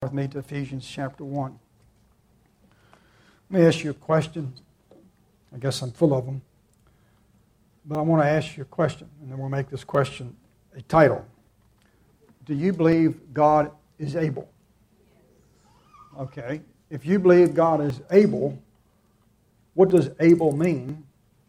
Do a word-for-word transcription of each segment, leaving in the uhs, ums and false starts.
with me to Ephesians chapter one. Let me ask you a question. I guess I'm full of them. But I want to ask you a question, and then we'll make this question a title. Do you believe God is able? Okay. If you believe God is able, what does able mean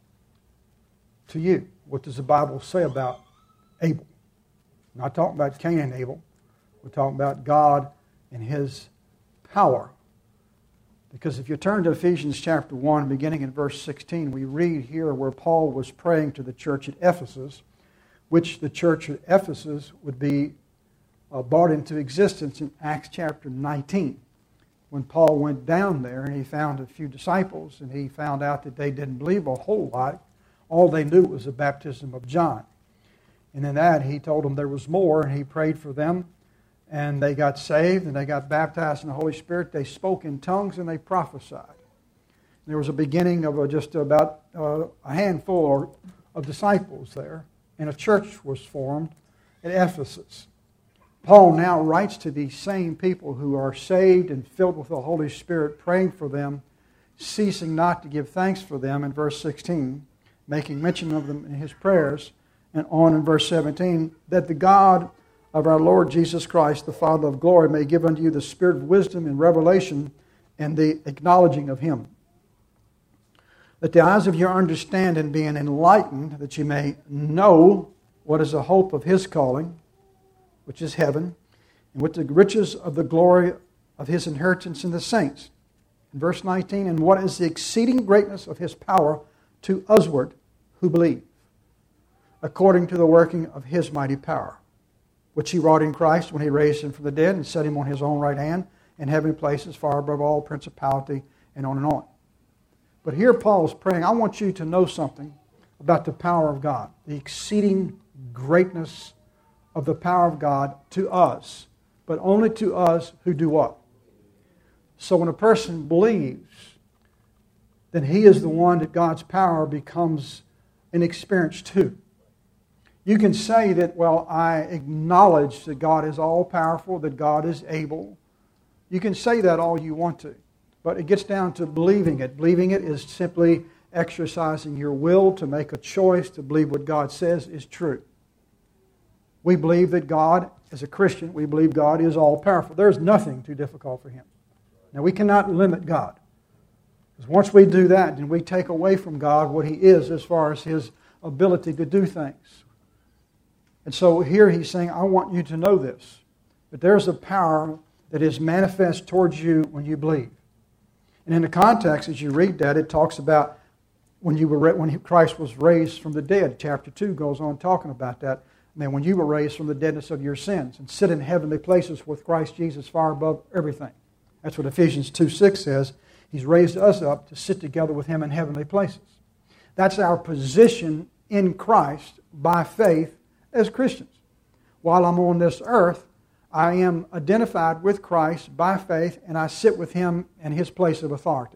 to you? What does the Bible say about able? We're not talking about Cain and Abel. We're talking about God and His power. Because if you turn to Ephesians chapter one, beginning in verse sixteen, we read here where Paul was praying to the church at Ephesus, which the church at Ephesus would be uh, brought into existence in Acts chapter nineteen. When Paul went down there and he found a few disciples and he found out that they didn't believe a whole lot. All they knew was the baptism of John. And in that he told them there was more, and he prayed for them. And they got saved, and they got baptized in the Holy Spirit. They spoke in tongues, and they prophesied. There was a beginning of a, just about uh, a handful or, of disciples there, and a church was formed at Ephesus. Paul now writes to these same people who are saved and filled with the Holy Spirit, praying for them, ceasing not to give thanks for them in verse sixteen, making mention of them in his prayers, and on in verse seventeen, that the God of our Lord Jesus Christ, the Father of glory, may give unto you the spirit of wisdom and revelation and the acknowledging of Him. That the eyes of your understanding being enlightened, that you may know what is the hope of His calling, which is heaven, and what the riches of the glory of His inheritance in the saints. In verse nineteen, and what is the exceeding greatness of His power to usward who believe, according to the working of His mighty power, which He wrought in Christ when He raised Him from the dead and set Him on His own right hand in heavenly places far above all principality, and on and on. But here Paul is praying, I want you to know something about the power of God, the exceeding greatness of the power of God to us, but only to us who do what? So when a person believes, then he is the one that God's power becomes an experience to. You can say that, well, I acknowledge that God is all-powerful, that God is able. You can say that all you want to. But it gets down to believing it. Believing it is simply exercising your will to make a choice to believe what God says is true. We believe that God, as a Christian, we believe God is all-powerful. There is nothing too difficult for Him. Now, we cannot limit God. Because once we do that, then we take away from God what He is as far as His ability to do things. And so here He's saying, I want you to know this, that there's a power that is manifest towards you when you believe. And in the context, as you read that, it talks about when you were when Christ was raised from the dead. Chapter two goes on talking about that. And then when you were raised from the deadness of your sins and sit in heavenly places with Christ Jesus far above everything. That's what Ephesians two six says. He's raised us up to sit together with Him in heavenly places. That's our position in Christ by faith as Christians. While I'm on this earth, I am identified with Christ by faith, and I sit with Him in His place of authority.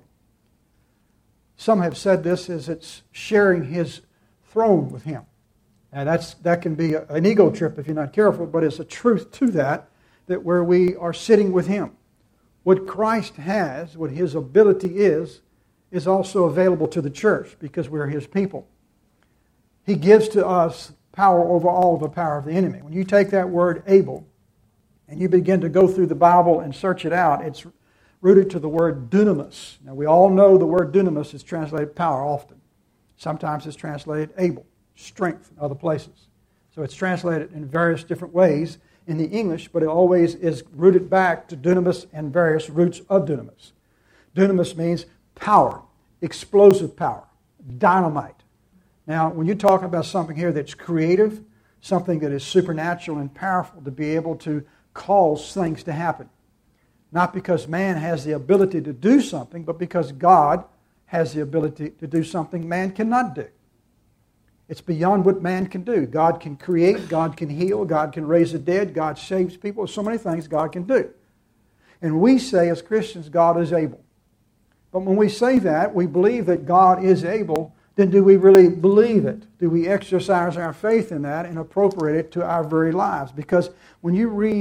Some have said this as it's sharing His throne with Him. Now that's that can be an ego trip if you're not careful, but it's a truth to that, that where we are sitting with Him. What Christ has, what His ability is, is also available to the church because we're His people. He gives to us power over all the power of the enemy. When you take that word able and you begin to go through the Bible and search it out, it's rooted to the word dunamis. Now we all know the word dunamis is translated power often. Sometimes it's translated able, strength in other places. So it's translated in various different ways in the English, but it always is rooted back to dunamis and various roots of dunamis. Dunamis means power, explosive power, dynamite. Now, when you're talking about something here that's creative, something that is supernatural and powerful to be able to cause things to happen. Not because man has the ability to do something, but because God has the ability to do something man cannot do. It's beyond what man can do. God can create, God can heal, God can raise the dead, God saves people. So many things God can do. And we say as Christians, God is able. But when we say that, we believe that God is able, then do we really believe it? Do we exercise our faith in that and appropriate it to our very lives? Because when you read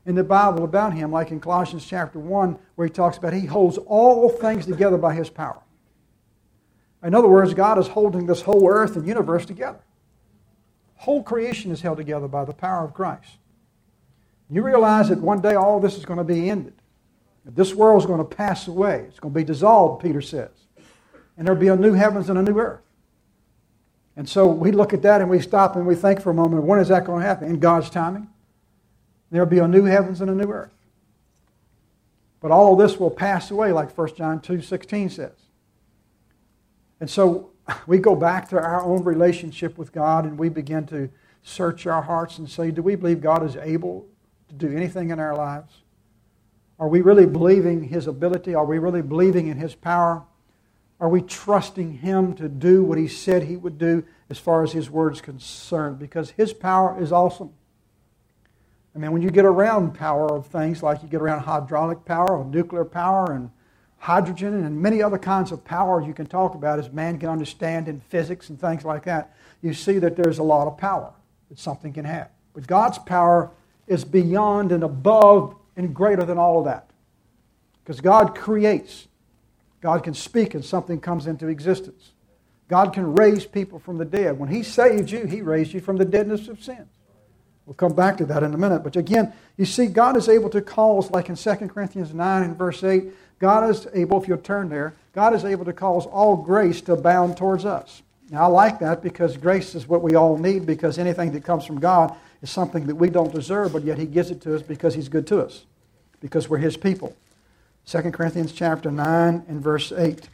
in the Bible about Him, like in Colossians chapter one, where He talks about He holds all things together by His power. In other words, God is holding this whole earth and universe together. Whole creation is held together by the power of Christ. You realize that one day all this is going to be ended. This world is going to pass away. It's going to be dissolved, Peter says. And there'll be a new heavens and a new earth. And so we look at that and we stop and we think for a moment, when is that going to happen? In God's timing. There'll be a new heavens and a new earth. But all of this will pass away, like First John two sixteen says. And so we go back to our own relationship with God and we begin to search our hearts and say, do we believe God is able to do anything in our lives? Are we really believing His ability? Are we really believing in His power? Are we trusting Him to do what He said He would do as far as His Word is concerned? Because His power is awesome. I mean, when you get around power of things like you get around hydraulic power or nuclear power and hydrogen and many other kinds of power you can talk about as man can understand in physics and things like that, you see that there's a lot of power that something can have. But God's power is beyond and above and greater than all of that. Because God creates. God can speak and something comes into existence. God can raise people from the dead. When He saved you, He raised you from the deadness of sin. We'll come back to that in a minute. But again, you see, God is able to cause, like in Second Corinthians nine and verse eight, God is able, if you'll turn there, God is able to cause all grace to abound towards us. Now, I like that because grace is what we all need, because anything that comes from God is something that we don't deserve, but yet He gives it to us because He's good to us, because we're His people. Second Corinthians chapter nine and verse eight.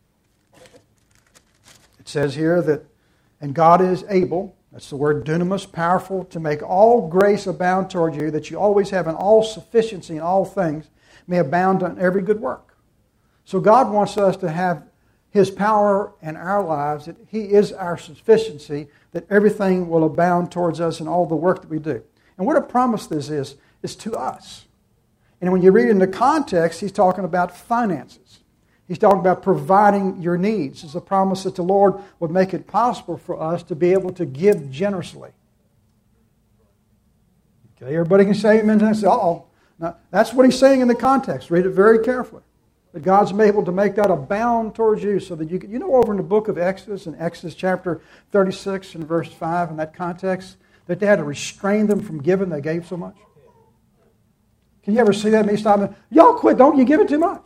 It says here that, and God is able, that's the word dunamis, powerful, to make all grace abound toward you, that you always have an all sufficiency in all things, may abound on every good work. So God wants us to have His power in our lives, that He is our sufficiency, that everything will abound towards us in all the work that we do. And what a promise this is, is to us. And when you read in the context, He's talking about finances. He's talking about providing your needs. It's a promise that the Lord would make it possible for us to be able to give generously. Okay, everybody can say amen and say, uh-oh. Now, that's what He's saying in the context. Read it very carefully. That God's able to make that abound towards you so that you can, you know, over in the book of Exodus, in Exodus chapter thirty-six and verse five, in that context, that they had to restrain them from giving, they gave so much. Can you ever see that? Me stopping, y'all quit, don't you give it too much.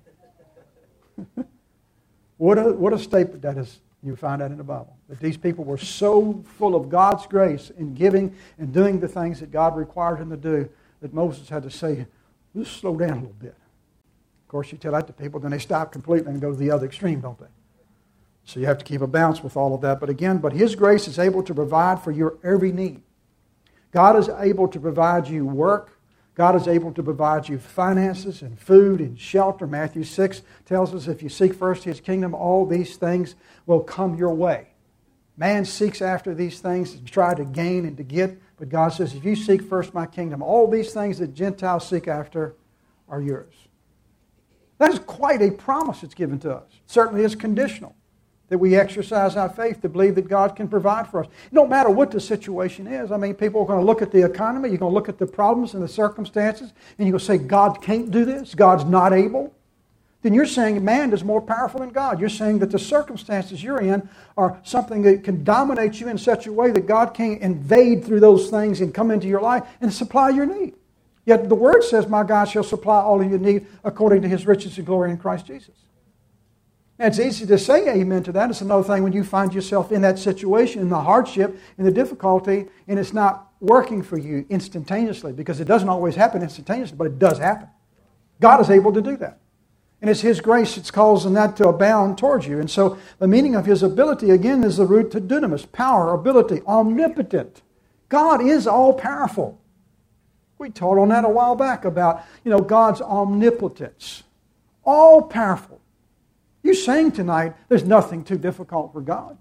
What a, what a statement that is. You find that in the Bible. That these people were so full of God's grace in giving and doing the things that God required them to do, that Moses had to say, let's slow down a little bit. Of course, you tell that to people, then they stop completely and go to the other extreme, don't they? So you have to keep a balance with all of that. But again, but His grace is able to provide for your every need. God is able to provide you work. God is able to provide you finances and food and shelter. Matthew six tells us if you seek first His kingdom, all these things will come your way. Man seeks after these things to try to gain and to get. But God says, if you seek first My kingdom, all these things that Gentiles seek after are yours. That is quite a promise that's given to us. It certainly is conditional. That we exercise our faith to believe that God can provide for us. It don't matter what the situation is. I mean, people are going to look at the economy, you're going to look at the problems and the circumstances, and you're going to say, God can't do this, God's not able. Then you're saying man is more powerful than God. You're saying that the circumstances you're in are something that can dominate you in such a way that God can't invade through those things and come into your life and supply your need. Yet the Word says, my God shall supply all of your need according to His riches and glory in Christ Jesus. And it's easy to say amen to that. It's another thing when you find yourself in that situation, in the hardship, in the difficulty, and it's not working for you instantaneously, because it doesn't always happen instantaneously, but it does happen. God is able to do that. And it's His grace that's causing that to abound towards you. And so the meaning of His ability, again, is the root to dunamis, power, ability, omnipotent. God is all-powerful. We taught on that a while back about, you know, God's omnipotence. All-powerful. You sang tonight, there's nothing too difficult for God.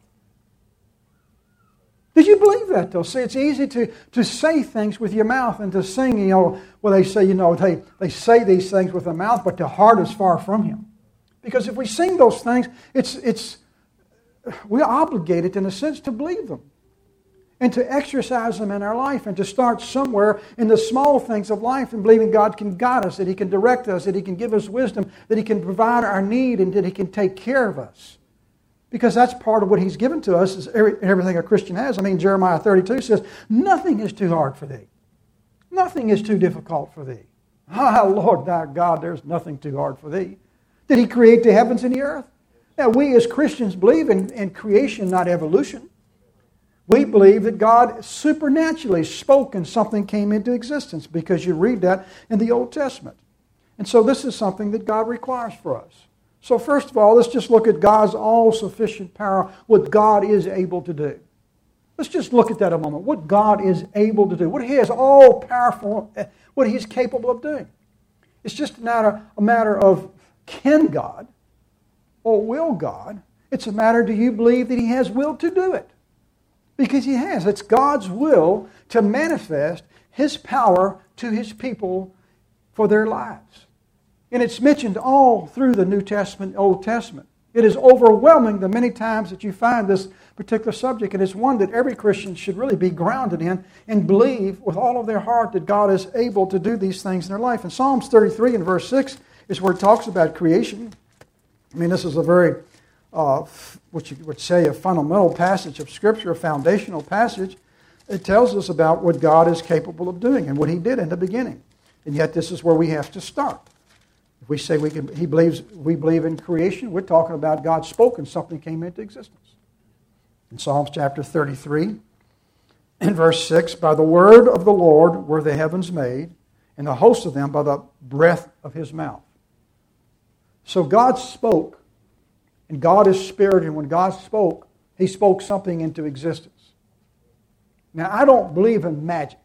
Did you believe that, though? See, it's easy to, to say things with your mouth and to sing, you know, well, they say, you know, they, they say these things with their mouth, but their heart is far from Him. Because if we sing those things, it's, it's, we're obligated, in a sense, to believe them. and to exercise them in our life and to start somewhere in the small things of life and believing God can guide us, that He can direct us, that He can give us wisdom, that He can provide our need, and that He can take care of us. Because that's part of what He's given to us, is every, everything a Christian has. I mean, Jeremiah thirty-two says, nothing is too hard for thee. Nothing is too difficult for thee. Ah, Lord thy God, there's nothing too hard for thee. Did He create the heavens and the earth? Now, we as Christians believe in, in creation, not evolution. We believe that God supernaturally spoke and something came into existence, because you read that in the Old Testament. And so this is something that God requires for us. So first of all, let's just look at God's all-sufficient power, what God is able to do. Let's just look at that a moment, what God is able to do, what He is all-powerful, what He's capable of doing. It's just a matter, a matter of can God or will God? It's a matter, do you believe that He has will to do it? Because He has. It's God's will to manifest His power to His people for their lives. And it's mentioned all through the New Testament, Old Testament. It is overwhelming the many times that you find this particular subject, and it's one that every Christian should really be grounded in and believe with all of their heart that God is able to do these things in their life. In Psalms thirty-three and verse six is where it talks about creation. I mean, this is a very Uh, what you would say a fundamental passage of Scripture, a foundational passage. It tells us about what God is capable of doing and what He did in the beginning. And yet this is where we have to start. If we say we can, He believes, we believe in creation, we're talking about God spoke and something came into existence. In Psalms chapter thirty-three, in verse six, by the word of the Lord were the heavens made, and the host of them by the breath of His mouth. So God spoke. And God is spirit, and when God spoke, He spoke something into existence. Now, I don't believe in magic.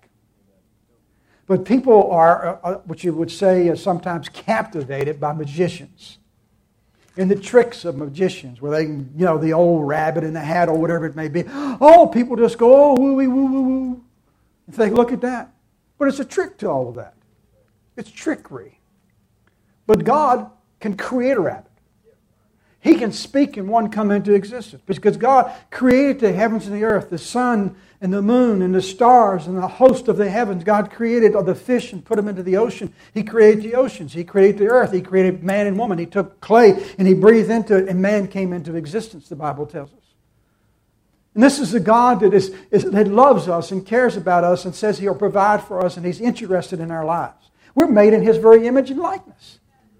But people are, uh, what you would say, is sometimes captivated by magicians. And the tricks of magicians, where they can, you know, the old rabbit in the hat or whatever it may be. Oh, people just go, oh, woo-wee, woo-woo-woo. And think, look at that. But it's a trick to all of that. It's trickery. But God can create a rabbit. He can speak and one come into existence. Because God created the heavens and the earth, the sun and the moon and the stars and the host of the heavens. God created the fish and put them into the ocean. He created the oceans. He created the earth. He created man and woman. He took clay and He breathed into it, and man came into existence, the Bible tells us. And this is a God that, is, is, that loves us and cares about us and says He'll provide for us and He's interested in our lives. We're made in His very image and likeness.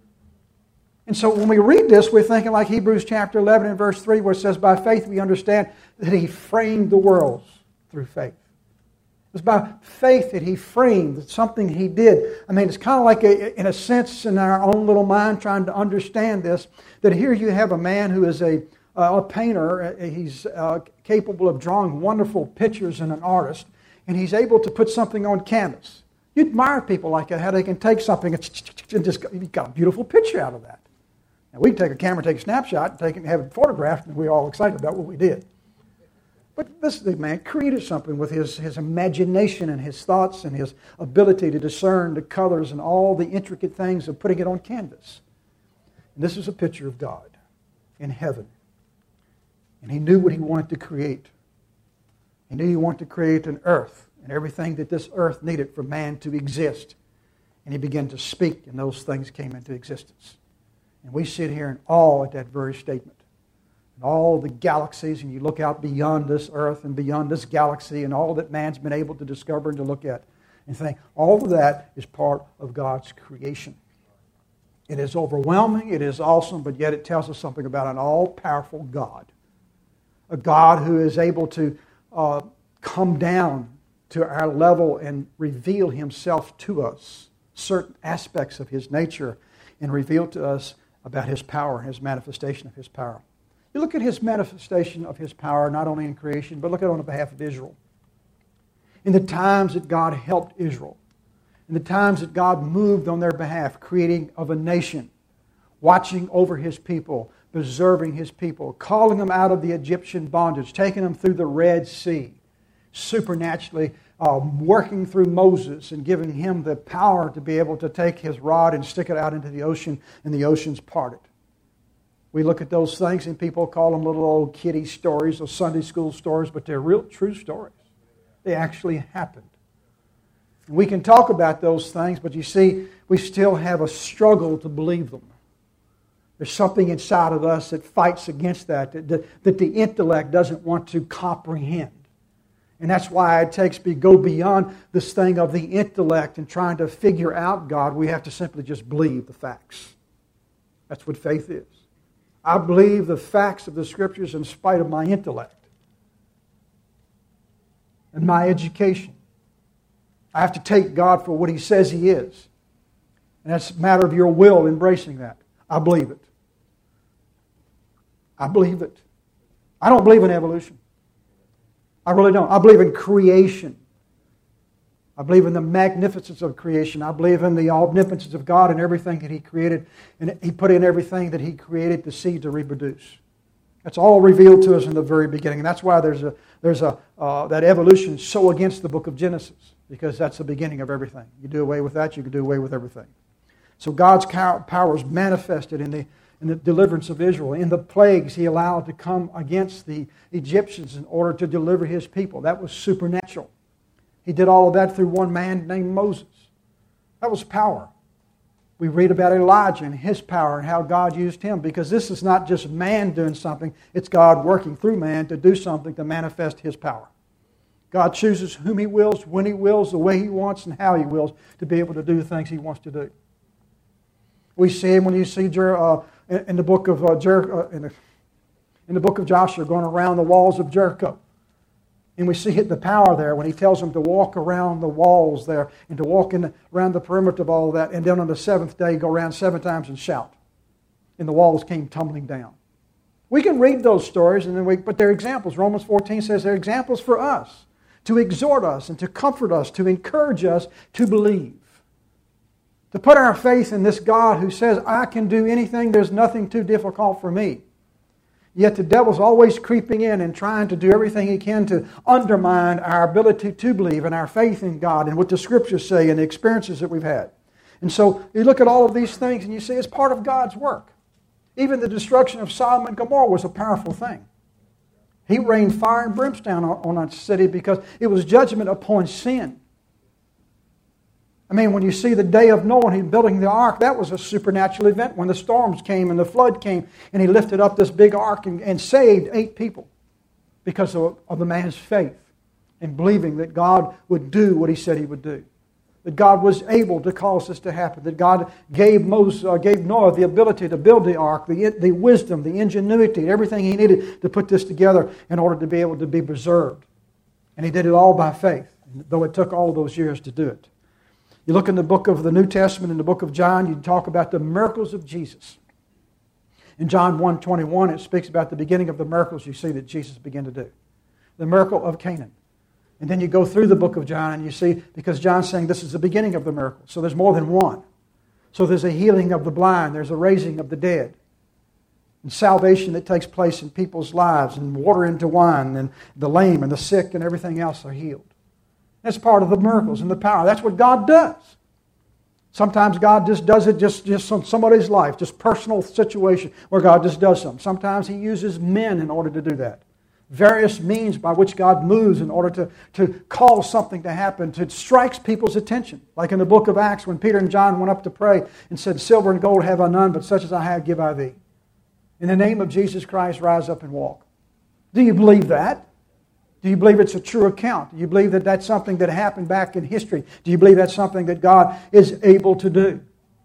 And so when we read this, we're thinking like Hebrews chapter eleven and verse three, where it says, by faith we understand that He framed the worlds through faith. It was by faith that He framed something He did. I mean, it's kind of like, a, in a sense, in our own little mind trying to understand this, that here you have a man who is a, uh, a painter. He's uh, capable of drawing wonderful pictures and an artist, and he's able to put something on canvas. You admire people like that, how they can take something and just you've got a beautiful picture out of that. Now, we can take a camera, take a snapshot, and take it and have it photographed, and we're all excited about what we did. But this man created something with his, his imagination and his thoughts and his ability to discern the colors and all the intricate things of putting it on canvas. And this is a picture of God in heaven. And He knew what He wanted to create. He knew He wanted to create an earth and everything that this earth needed for man to exist. And He began to speak, and those things came into existence. And we sit here in awe at that very statement. And all the galaxies, and you look out beyond this earth and beyond this galaxy and all that man's been able to discover and to look at and think, all of that is part of God's creation. It is overwhelming, it is awesome, but yet it tells us something about an all-powerful God. A God who is able to uh, come down to our level and reveal Himself to us, certain aspects of His nature, and reveal to us about His power, His manifestation of His power. You look at His manifestation of His power not only in creation, but look at it on behalf of Israel. In the times that God helped Israel, in the times that God moved on their behalf, creating of a nation, watching over His people, preserving His people, calling them out of the Egyptian bondage, taking them through the Red Sea, supernaturally Um, working through Moses and giving him the power to be able to take his rod and stick it out into the ocean, and the ocean's parted. We look at those things and people call them little old kiddie stories or Sunday school stories, but they're real true stories. They actually happened. And we can talk about those things, but you see, we still have a struggle to believe them. There's something inside of us that fights against that, that, that, that the intellect doesn't want to comprehend. And that's why it takes me go beyond this thing of the intellect and trying to figure out God. We have to simply just believe the facts. That's what faith is. I believe the facts of the Scriptures in spite of my intellect and my education. I have to take God for what He says He is. And that's a matter of your will embracing that. I believe it. I believe it. I don't believe in evolution. I really don't. I believe in creation. I believe in the magnificence of creation. I believe in the omnipotence of God and everything that He created. And He put in everything that He created the seed to reproduce. That's all revealed to us in the very beginning. And that's why there's a there's a uh, that evolution is so against the book of Genesis. Because that's the beginning of everything. You do away with that, you can do away with everything. So God's power is manifested in the in the deliverance of Israel. In the plagues He allowed to come against the Egyptians in order to deliver His people. That was supernatural. He did all of that through one man named Moses. That was power. We read about Elijah and his power and how God used him, because this is not just man doing something, it's God working through man to do something to manifest His power. God chooses whom He wills, when He wills, the way He wants, and how He wills to be able to do the things He wants to do. We see Him when you see uh, in the book of uh, Jer- uh, in, the, in the book of Joshua going around the walls of Jericho. And we see the power there when He tells them to walk around the walls there and to walk in the, around the perimeter of all that. And then on the seventh day, go around seven times and shout. And the walls came tumbling down. We can read those stories, and then we, but they're examples. Romans fourteen says they're examples for us, to exhort us and to comfort us, to encourage us to believe. To put our faith in this God who says, I can do anything, there's nothing too difficult for me. Yet the devil's always creeping in and trying to do everything he can to undermine our ability to believe and our faith in God and what the Scriptures say and the experiences that we've had. And so you look at all of these things and you see it's part of God's work. Even the destruction of Sodom and Gomorrah was a powerful thing. He rained fire and brimstone on a city because it was judgment upon sin. I mean, when you see the day of Noah, he building the ark, that was a supernatural event. When the storms came and the flood came, and he lifted up this big ark and, and saved eight people because of, of the man's faith and believing that God would do what He said He would do. That God was able to cause this to happen. That God gave Moses, uh, gave Noah the ability to build the ark, the, the wisdom, the ingenuity, everything he needed to put this together in order to be able to be preserved. And He did it all by faith, though it took all those years to do it. You look in the book of the New Testament, in the book of John, you talk about the miracles of Jesus. In John one twenty-one, it speaks about the beginning of the miracles you see that Jesus began to do. The miracle of Canaan. And then you go through the book of John and you see, because John's saying this is the beginning of the miracle. So there's more than one. So there's a healing of the blind, there's a raising of the dead, and salvation that takes place in people's lives, and water into wine, and the lame and the sick and everything else are healed. That's part of the miracles and the power. That's what God does. Sometimes God just does it just, just on somebody's life, just personal situation where God just does something. Sometimes He uses men in order to do that. Various means by which God moves in order to, to cause something to happen, to strikes people's attention. Like in the book of Acts when Peter and John went up to pray and said, silver and gold have I none, but such as I have give I thee. In the name of Jesus Christ, rise up and walk. Do you believe that? Do you believe it's a true account? Do you believe that that's something that happened back in history? Do you believe that's something that God is able to do?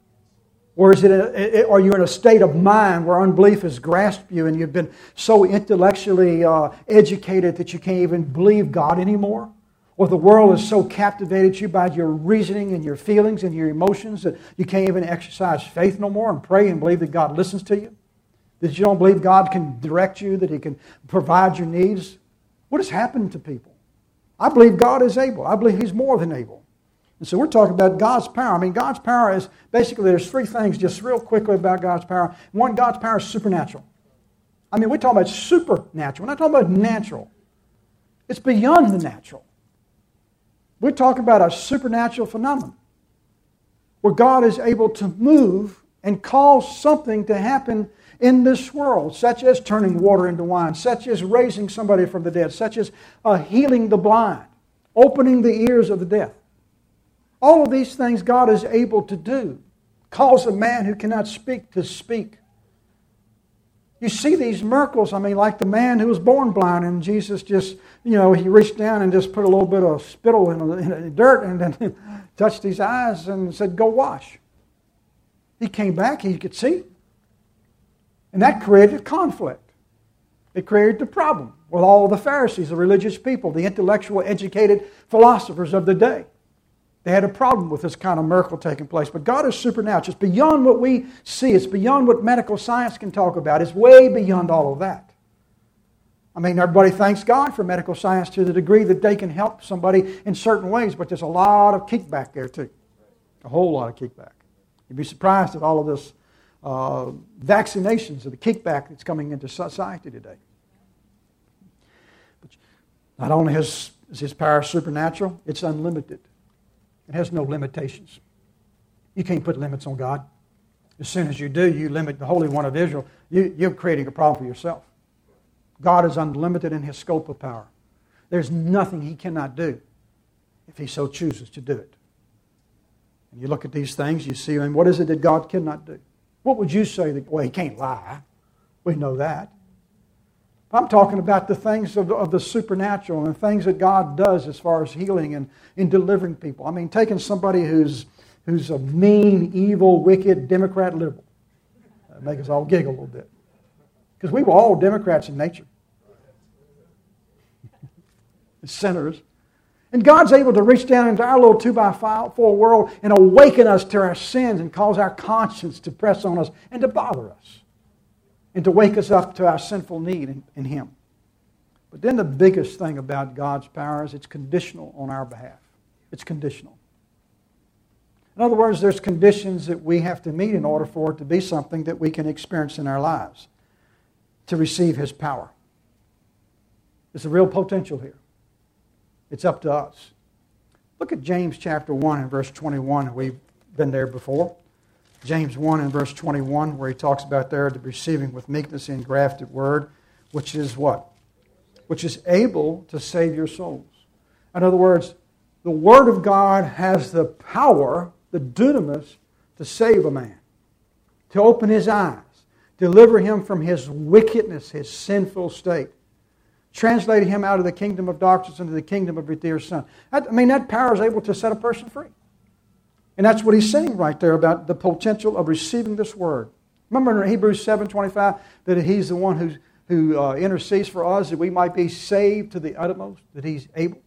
Or is it a, are you in a state of mind where unbelief has grasped you and you've been so intellectually uh, educated that you can't even believe God anymore? Or the world has so captivated you by your reasoning and your feelings and your emotions that you can't even exercise faith no more and pray and believe that God listens to you? That you don't believe God can direct you, that He can provide your needs? What has happened to people? I believe God is able. I believe He's more than able. And so we're talking about God's power. I mean, God's power is, basically there's three things just real quickly about God's power. One, God's power is supernatural. I mean, we're talking about supernatural. We're not talking about natural. It's beyond the natural. We're talking about a supernatural phenomenon where God is able to move and cause something to happen in this world, such as turning water into wine, such as raising somebody from the dead, such as uh, healing the blind, opening the ears of the deaf. All of these things God is able to do. Cause a man who cannot speak to speak. You see these miracles, I mean, like the man who was born blind, and Jesus just, you know, he reached down and just put a little bit of spittle in the, in the dirt and then touched his eyes and said, go wash. He came back, he could see. And that created conflict. It created the problem with all the Pharisees, the religious people, the intellectual, educated philosophers of the day. They had a problem with this kind of miracle taking place. But God is supernatural. It's beyond what we see. It's beyond what medical science can talk about. It's way beyond all of that. I mean, everybody thanks God for medical science to the degree that they can help somebody in certain ways, but there's a lot of kickback there too. A whole lot of kickback. You'd be surprised at all of this uh, vaccinations of the kickback that's coming into society today. But not only is His power supernatural, it's unlimited. It has no limitations. You can't put limits on God. As soon as you do, you limit the Holy One of Israel. You, you're creating a problem for yourself. God is unlimited in His scope of power. There's nothing He cannot do if He so chooses to do it. And you look at these things, you see, I mean, what is it that God cannot do? What would you say? That, well, He can't lie. We know that. I'm talking about the things of the, of the supernatural and the things that God does as far as healing and in delivering people. I mean, taking somebody who's who's a mean, evil, wicked Democrat liberal. That make us all giggle a little bit. Because we were all Democrats in nature. Sinners. And God's able to reach down into our little two by four world and awaken us to our sins and cause our conscience to press on us and to bother us. And to wake us up to our sinful need in, in Him. But then the biggest thing about God's power is it's conditional on our behalf. It's conditional. In other words, there's conditions that we have to meet in order for it to be something that we can experience in our lives to receive His power. There's a real potential here. It's up to us. Look at James chapter one and verse twenty-one. We've been there before. James one and verse twenty-one, where he talks about there the receiving with meekness the engrafted word, which is what? Which is able to save your souls. In other words, the Word of God has the power, the dunamis, to save a man, to open his eyes, deliver him from his wickedness, his sinful state, translate him out of the kingdom of darkness into the kingdom of your dear Son. I mean, that power is able to set a person free. And that's what he's saying right there about the potential of receiving this word. Remember in Hebrews seven twenty-five that He's the one who, who uh, intercedes for us that we might be saved to the uttermost, that He's able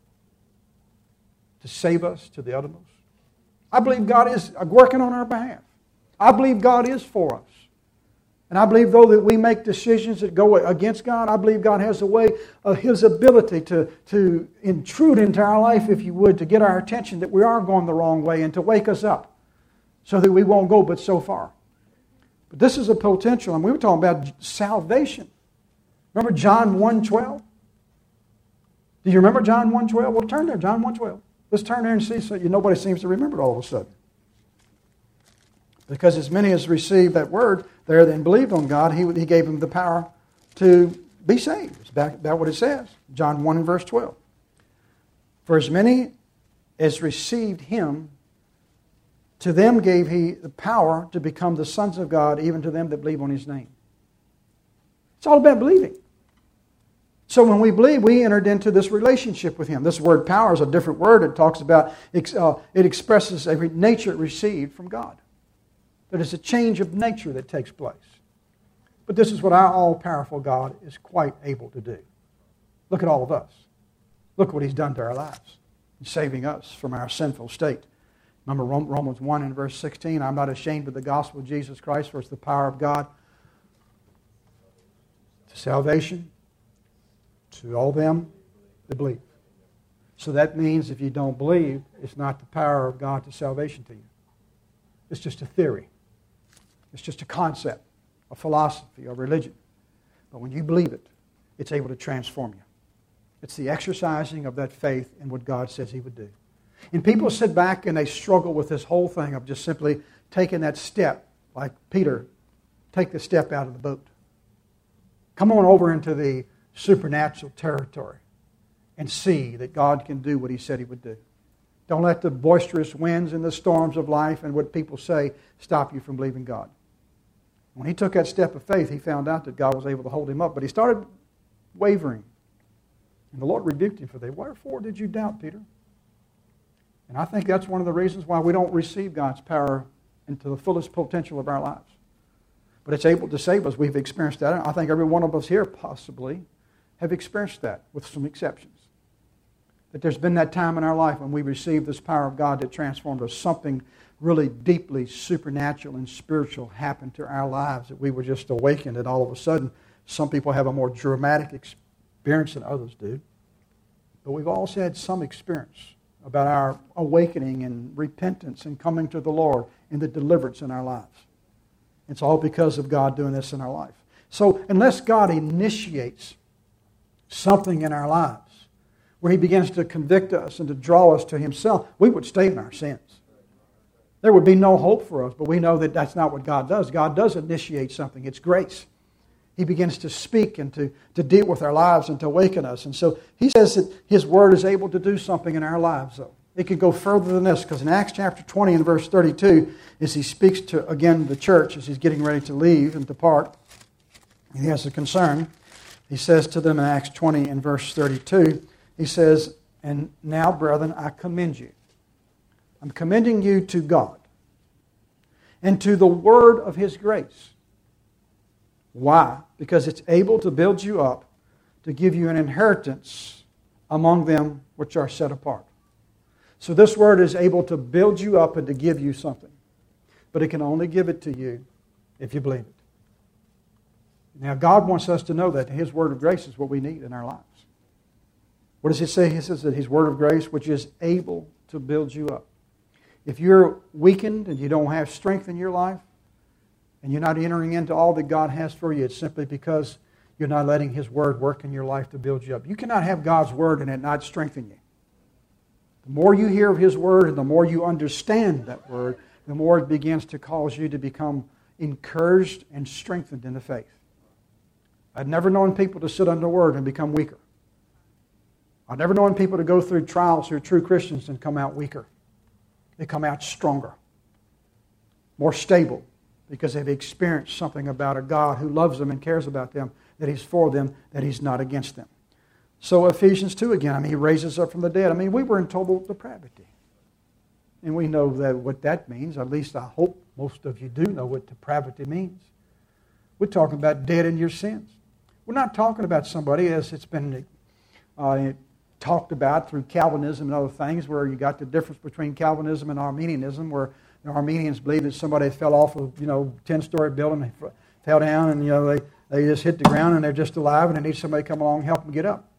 to save us to the uttermost. I believe God is working on our behalf. I believe God is for us. And I believe, though, that we make decisions that go against God, I believe God has a way of His ability to, to intrude into our life, if you would, to get our attention that we are going the wrong way and to wake us up so that we won't go but so far. But this is a potential, and we were talking about salvation. Remember John one twelve? Do you remember John one twelve? Well, turn there, John one twelve. Let's turn there and see so you, nobody seems to remember it all of a sudden. Because as many as received that word there and believed on God, he, he gave them the power to be saved. It's back, about what it says. John one and verse twelve. For as many as received Him, to them gave He the power to become the sons of God, even to them that believe on His name. It's all about believing. So when we believe, we entered into this relationship with Him. This word power is a different word. It talks about, uh, it expresses a nature received from God. That it's a change of nature that takes place. But this is what our all-powerful God is quite able to do. Look at all of us. Look what He's done to our lives in saving us from our sinful state. Remember Romans one and verse sixteen, I'm not ashamed of the gospel of Jesus Christ, for it's the power of God to salvation to all them that believe. So that means if you don't believe, it's not the power of God to salvation to you. It's just a theory. It's just a concept, a philosophy, a religion. But when you believe it, it's able to transform you. It's the exercising of that faith in what God says He would do. And people sit back and they struggle with this whole thing of just simply taking that step, like Peter, take the step out of the boat. Come on over into the supernatural territory. and see that God can do what He said He would do. Don't let the boisterous winds and the storms of life and what people say stop you from believing God. When he took that step of faith, he found out that God was able to hold him up. But he started wavering. And the Lord rebuked him for that. Wherefore did you doubt, Peter? And I think that's one of the reasons why we don't receive God's power into the fullest potential of our lives. But it's able to save us. We've experienced that. I think every one of us here possibly have experienced that, with some exceptions. That there's been that time in our life when we received this power of God that transformed us. Something really deeply supernatural and spiritual happened to our lives, that we were just awakened, and all of a sudden, some people have a more dramatic experience than others do. But we've all had some experience about our awakening and repentance and coming to the Lord and the deliverance in our lives. It's all because of God doing this in our life. So unless God initiates something in our lives, where He begins to convict us and to draw us to Himself, we would stay in our sins. There would be no hope for us, but we know that that's not what God does. God does initiate something. It's grace. He begins to speak and to, to deal with our lives and to awaken us. And so He says that His Word is able to do something in our lives, though. It could go further than this, because in Acts chapter twenty and verse thirty-two, as He speaks to, again, the church, as He's getting ready to leave and depart, He has a concern. He says to them in Acts twenty and verse thirty-two, He says, "And now, brethren, I commend you." I'm commending you to God and to the word of His grace. Why? Because it's able to build you up, to give you an inheritance among them which are set apart. So this word is able to build you up and to give you something. But it can only give it to you if you believe it. Now God wants us to know that His word of grace is what we need in our lives. What does He say? He says that His word of grace, which is able to build you up. If you're weakened and you don't have strength in your life, and you're not entering into all that God has for you, it's simply because you're not letting His word work in your life to build you up. You cannot have God's word and it not strengthen you. The more you hear of His word and the more you understand that word, the more it begins to cause you to become encouraged and strengthened in the faith. I've never known people to sit under the word and become weaker. I've never known people to go through trials who are true Christians and come out weaker. They come out stronger, more stable, because they've experienced something about a God who loves them and cares about them, that He's for them, that He's not against them. So Ephesians two again, I mean, He raises up from the dead. I mean, we were in total depravity. And we know that what that means. At least I hope most of you do know what depravity means. We're talking about dead in your sins. We're not talking about somebody, as it's been uh, talked about through Calvinism and other things, where you got the difference between Calvinism and Arminianism, where the Arminians believe that somebody fell off a you know ten-story building, they fell down, and you know they, they just hit the ground and they're just alive, and they need somebody to come along and help them get up.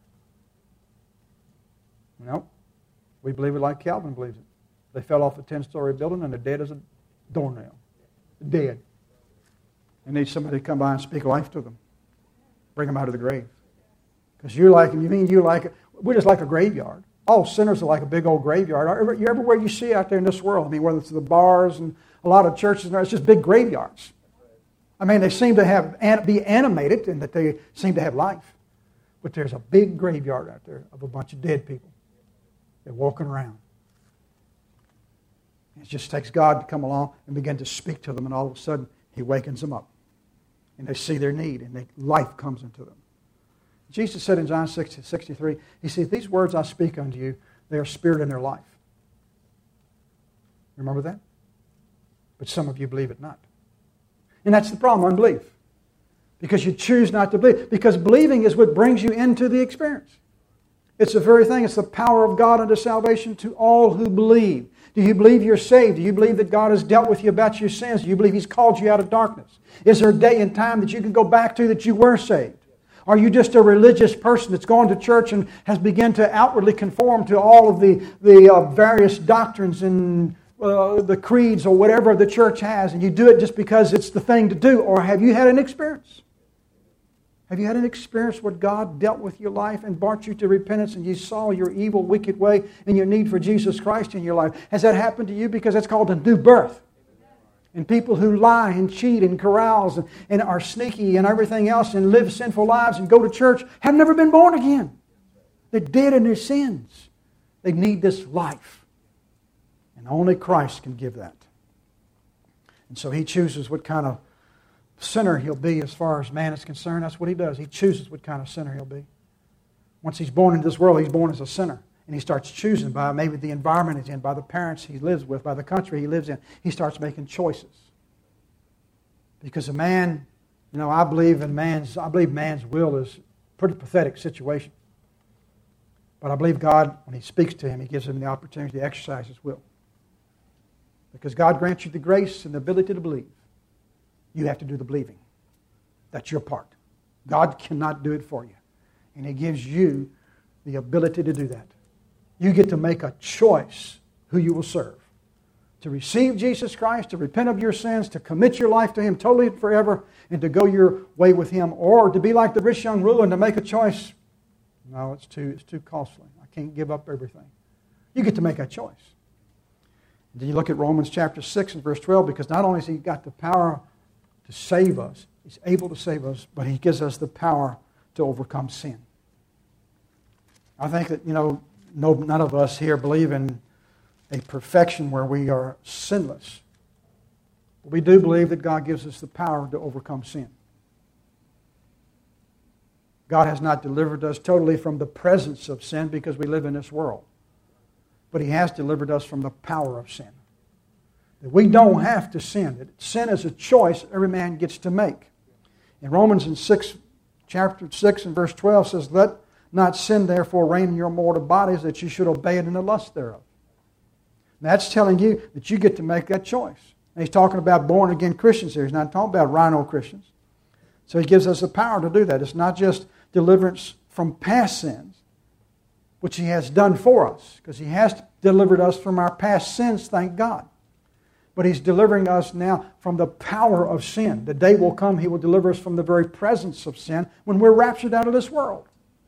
No, we believe it like Calvin believes it. They fell off a ten-story building and they're dead as a doornail. Dead. They need somebody to come by and speak life to them. Bring them out of the grave. Because you're like, you mean you like, we're just like a graveyard. All sinners are like a big old graveyard. Everywhere you see out there in this world, I mean, whether it's the bars and a lot of churches, it's just big graveyards. I mean, they seem to have be animated and that they seem to have life. But there's a big graveyard out there of a bunch of dead people. They're walking around. It just takes God to come along and begin to speak to them, and all of a sudden, He wakens them up. And they see their need, and they, life comes into them. Jesus said in John six sixty-three, He said, "These words I speak unto you, they are spirit and their life." Remember that? But some of you believe it not. And that's the problem, unbelief. Because you choose not to believe. Because believing is what brings you into the experience. It's the very thing. It's the power of God unto salvation to all who believe. Do you believe you're saved? Do you believe that God has dealt with you about your sins? Do you believe He's called you out of darkness? Is there a day and time that you can go back to that you were saved? Are you just a religious person that's gone to church and has begun to outwardly conform to all of the, the uh, various doctrines and uh, the creeds or whatever the church has, and you do it just because it's the thing to do? Or have you had an experience? Have you had an experience where God dealt with your life and brought you to repentance, and you saw your evil, wicked way and your need for Jesus Christ in your life? Has that happened to you? Because that's called a new birth. And people who lie and cheat and carouse and, and are sneaky and everything else and live sinful lives and go to church have never been born again. They're dead in their sins. They need this life. And only Christ can give that. And so He chooses what kind of sinner he'll be as far as man is concerned. That's what He does. He chooses what kind of sinner he'll be. Once he's born into this world, he's born as a sinner. And he starts choosing by maybe the environment he's in, by the parents he lives with, by the country he lives in. He starts making choices. Because a man, you know, I believe in man's, I believe man's will is a pretty pathetic situation. But I believe God, when He speaks to him, He gives him the opportunity to exercise his will. Because God grants you the grace and the ability to believe. You have to do the believing. That's your part. God cannot do it for you. And He gives you the ability to do that. You get to make a choice who you will serve. To receive Jesus Christ, to repent of your sins, to commit your life to Him totally and forever, and to go your way with Him. Or to be like the rich young ruler and to make a choice. No, it's too, it's too costly. I can't give up everything. You get to make that choice. And then you look at Romans chapter six and verse twelve, because not only has He got the power to save us, He's able to save us, but He gives us the power to overcome sin. I think that, you know, no, none of us here believe in a perfection where we are sinless. But we do believe that God gives us the power to overcome sin. God has not delivered us totally from the presence of sin because we live in this world. But He has delivered us from the power of sin. That we don't have to sin. That sin is a choice every man gets to make. In Romans in six, chapter six and verse twelve says, "Let not sin therefore reign in your mortal bodies, that you should obey it in the lust thereof." And that's telling you that you get to make that choice. And he's talking about born-again Christians here. He's not talking about rhino Christians. So He gives us the power to do that. It's not just deliverance from past sins, which He has done for us, because He has delivered us from our past sins, thank God. But He's delivering us now from the power of sin. The day will come He will deliver us from the very presence of sin when we're raptured out of this world.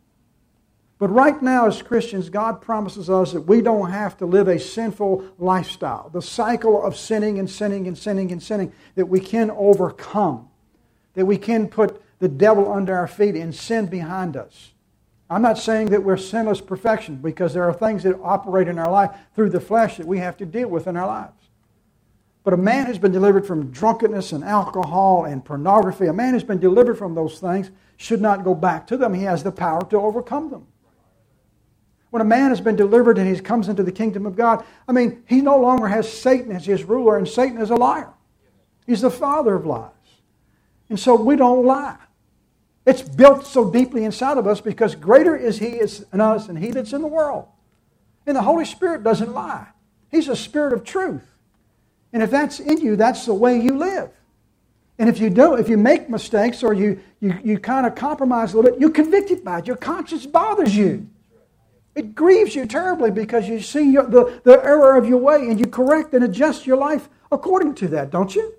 But right now as Christians, God promises us that we don't have to live a sinful lifestyle. The cycle of sinning and sinning and sinning and sinning that we can overcome. That we can put the devil under our feet and sin behind us. I'm not saying that we're sinless perfection, because there are things that operate in our life through the flesh that we have to deal with in our lives. But a man who's been delivered from drunkenness and alcohol and pornography, a man who's been delivered from those things should not go back to them. He has the power to overcome them. When a man has been delivered and he comes into the kingdom of God, I mean, he no longer has Satan as his ruler, and Satan is a liar. He's the father of lies. And so we don't lie. It's built so deeply inside of us because greater is He is in us than he that's in the world. And the Holy Spirit doesn't lie. He's a spirit of truth. And if that's in you, that's the way you live. And if you don't, if you make mistakes or you, you, you kind of compromise a little bit, you're convicted by it. Your conscience bothers you. It grieves you terribly because you see your, the, the error of your way and you correct and adjust your life according to that, don't you?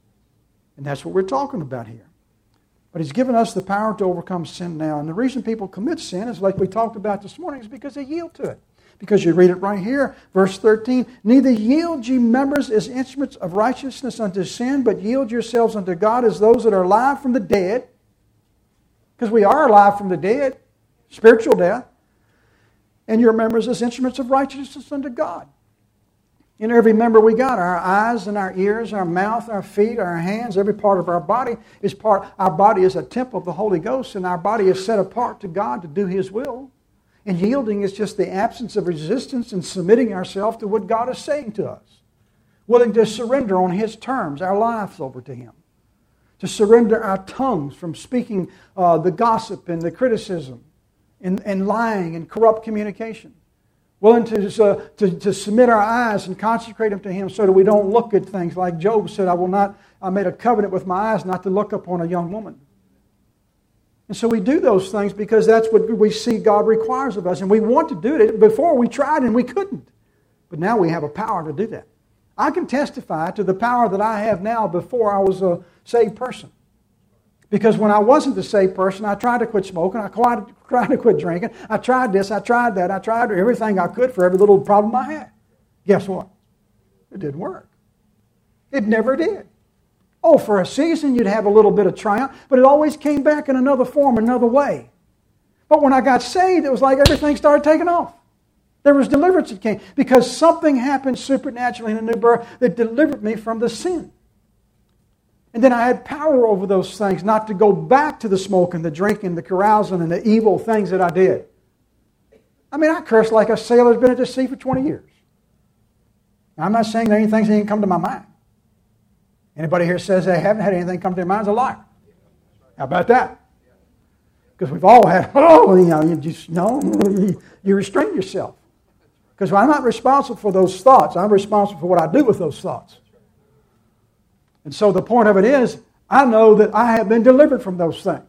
And that's what we're talking about here. But He's given us the power to overcome sin now. And the reason people commit sin is like we talked about this morning, is because they yield to it. Because you read it right here, verse thirteen, "Neither yield ye members as instruments of righteousness unto sin, but yield yourselves unto God as those that are alive from the dead." Because we are alive from the dead, spiritual death. "And your members as instruments of righteousness unto God." In every member we got, our eyes and our ears, our mouth, our feet, our hands, every part of our body is part. Our body is a temple of the Holy Ghost, and our body is set apart to God to do His will. And yielding is just the absence of resistance and submitting ourselves to what God is saying to us. Willing to surrender on His terms, our lives over to Him. To surrender our tongues from speaking uh, the gossip and the criticism and, and lying and corrupt communication. Willing to, uh, to, to submit our eyes and consecrate them to Him so that we don't look at things like Job said, I will not, I made a covenant with my eyes not to look upon a young woman. And so we do those things because that's what we see God requires of us. And we want to do it. Before we tried and we couldn't. But now we have a power to do that. I can testify to the power that I have now before I was a saved person. Because when I wasn't a saved person, I tried to quit smoking, I tried, tried to quit drinking, I tried this, I tried that, I tried everything I could for every little problem I had. Guess what? It didn't work. It never did. Oh, for a season you'd have a little bit of triumph, but it always came back in another form, another way. But when I got saved, it was like everything started taking off. There was deliverance that came because something happened supernaturally in a new birth that delivered me from the sin. And then I had power over those things, not to go back to the smoking, the drinking, the carousing, and the evil things that I did. I mean, I cursed like a sailor's been at the sea for twenty years. Now, I'm not saying there are any things that didn't come to my mind. Anybody here says they haven't had anything come to their mind is a liar. How about that? Because we've all had, oh, you know, you just, no, you restrain yourself. Because I'm not responsible for those thoughts. I'm responsible for what I do with those thoughts. And so the point of it is, I know that I have been delivered from those things.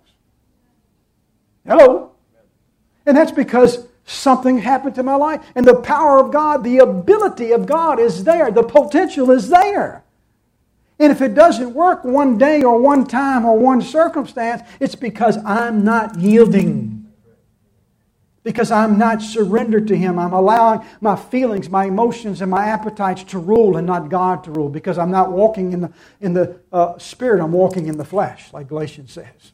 Hello? And that's because something happened to my life. And the power of God, the ability of God is there. The potential is there. And if it doesn't work one day or one time or one circumstance, it's because I'm not yielding. Because I'm not surrendered to Him. I'm allowing my feelings, my emotions, and my appetites to rule and not God to rule. Because I'm not walking in the, in the uh, Spirit, I'm walking in the flesh, like Galatians says.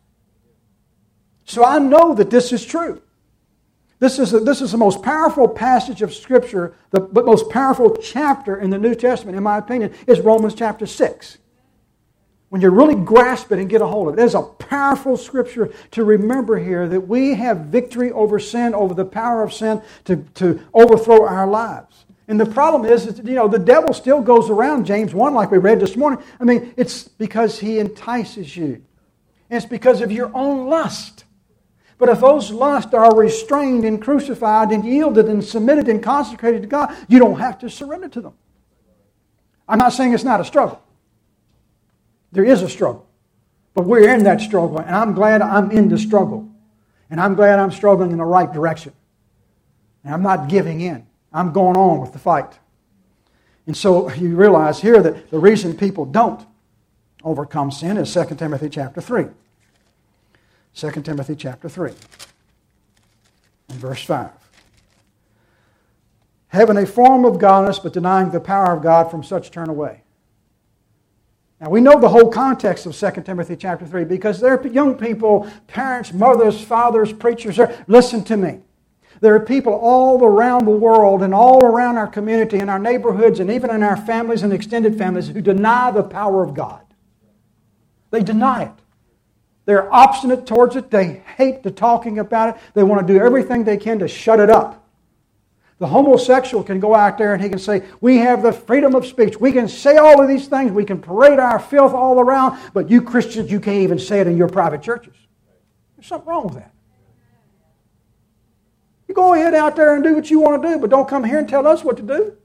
So I know that this is true. This is, a, this is the most powerful passage of Scripture, the, the most powerful chapter in the New Testament, in my opinion, is Romans chapter six. When you really grasp it and get a hold of it, there's a powerful Scripture to remember here that we have victory over sin, over the power of sin to, to overthrow our lives. And the problem is, is, you know, the devil still goes around, James one, like we read this morning. I mean, it's because he entices you. And it's because of your own lust. But if those lusts are restrained and crucified and yielded and submitted and consecrated to God, you don't have to surrender to them. I'm not saying it's not a struggle. There is a struggle. But we're in that struggle, and I'm glad I'm in the struggle. And I'm glad I'm struggling in the right direction. And I'm not giving in. I'm going on with the fight. And so you realize here that the reason people don't overcome sin is Second Timothy chapter three. Second Timothy chapter three and verse five. Having a form of godliness, but denying the power of God, from such turn away. Now we know the whole context of Second Timothy chapter three because there are young people, parents, mothers, fathers, preachers. Listen to me. There are people all around the world and all around our community, in our neighborhoods, and even in our families and extended families who deny the power of God. They deny it. They're obstinate towards it. They hate the talking about it. They want to do everything they can to shut it up. The homosexual can go out there and he can say, we have the freedom of speech. We can say all of these things. We can parade our filth all around. But you Christians, you can't even say it in your private churches. There's something wrong with that. You go ahead out there and do what you want to do, but don't come here and tell us what to do.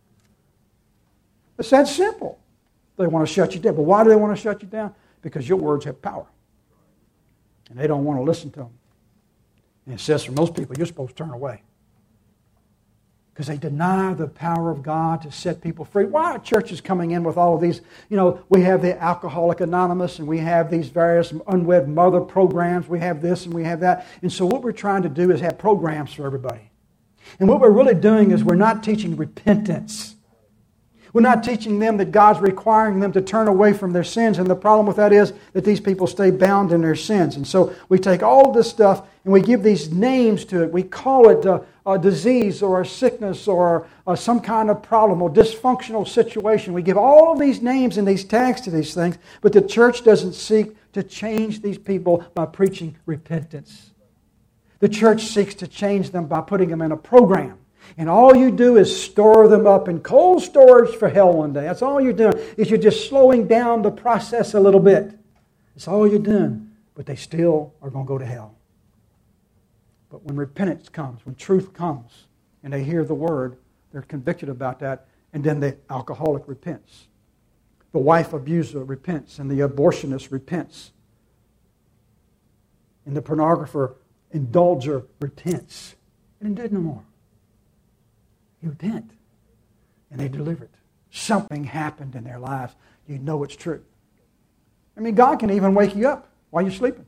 It's that simple. They want to shut you down. But why do they want to shut you down? Because your words have power. And they don't want to listen to them. And it says for most people, you're supposed to turn away. Because they deny the power of God to set people free. Why are churches coming in with all of these? You know, we have the Alcoholic Anonymous, and we have these various unwed mother programs. We have this and we have that. And so what we're trying to do is have programs for everybody. And what we're really doing is we're not teaching repentance. We're not teaching them that God's requiring them to turn away from their sins. And the problem with that is that these people stay bound in their sins. And so we take all of this stuff and we give these names to it. We call it a, a disease or a sickness or a, some kind of problem or dysfunctional situation. We give all of these names and these tags to these things. But the church doesn't seek to change these people by preaching repentance. The church seeks to change them by putting them in a program. And all you do is store them up in cold storage for hell one day. That's all you're doing, is you're just slowing down the process a little bit. That's all you're doing. But they still are going to go to hell. But when repentance comes, when truth comes, and they hear the word, they're convicted about that, and then the alcoholic repents. The wife abuser repents, and the abortionist repents. And the pornographer indulger repents. And did no more. You repent, and they deliver it. Something happened in their lives. You know it's true. I mean, God can even wake you up while you're sleeping.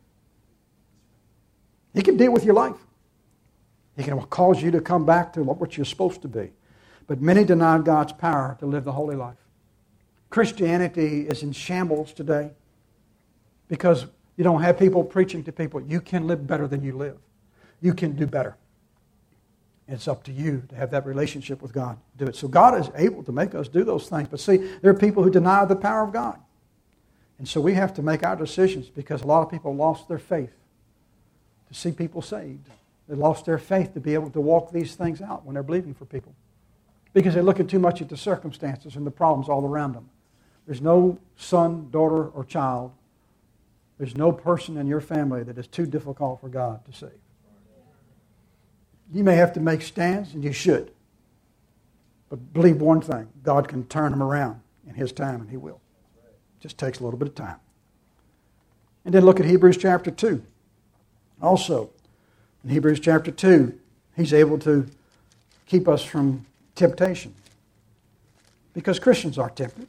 He can deal with your life. He can cause you to come back to what you're supposed to be. But many deny God's power to live the holy life. Christianity is in shambles today because you don't have people preaching to people, you can live better than you live. you can do better. It's up to you to have that relationship with God. Do it. So God is able to make us do those things. But see, there are people who deny the power of God. And so we have to make our decisions because a lot of people lost their faith to see people saved. They lost their faith to be able to walk these things out when they're believing for people. Because they're looking too much at the circumstances and the problems all around them. There's no son, daughter, or child. There's no person in your family that is too difficult for God to save. You may have to make stands, and you should. But believe one thing, God can turn them around in His time, and He will. It just takes a little bit of time. And then look at Hebrews chapter two. Also, in Hebrews chapter two, He's able to keep us from temptation. Because Christians are tempted.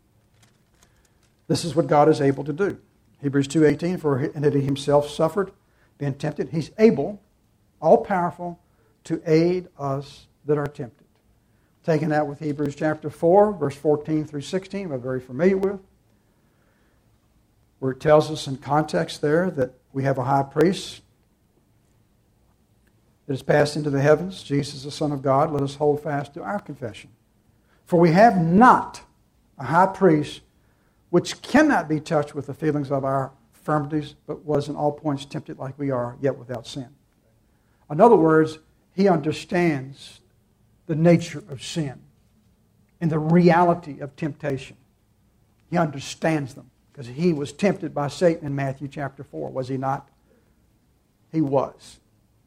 This is what God is able to do. Hebrews two eighteen, for in that He Himself suffered, being tempted, He's able, all-powerful, to aid us that are tempted. Taking that with Hebrews chapter four, verse fourteen through sixteen, we're very familiar with, where it tells us in context there that we have a high priest that has passed into the heavens, Jesus the Son of God. Let us hold fast to our confession. For we have not a high priest which cannot be touched with the feelings of our infirmities, but was in all points tempted like we are, yet without sin. In other words, He understands the nature of sin and the reality of temptation. He understands them because He was tempted by Satan in Matthew chapter four, was He not? He was.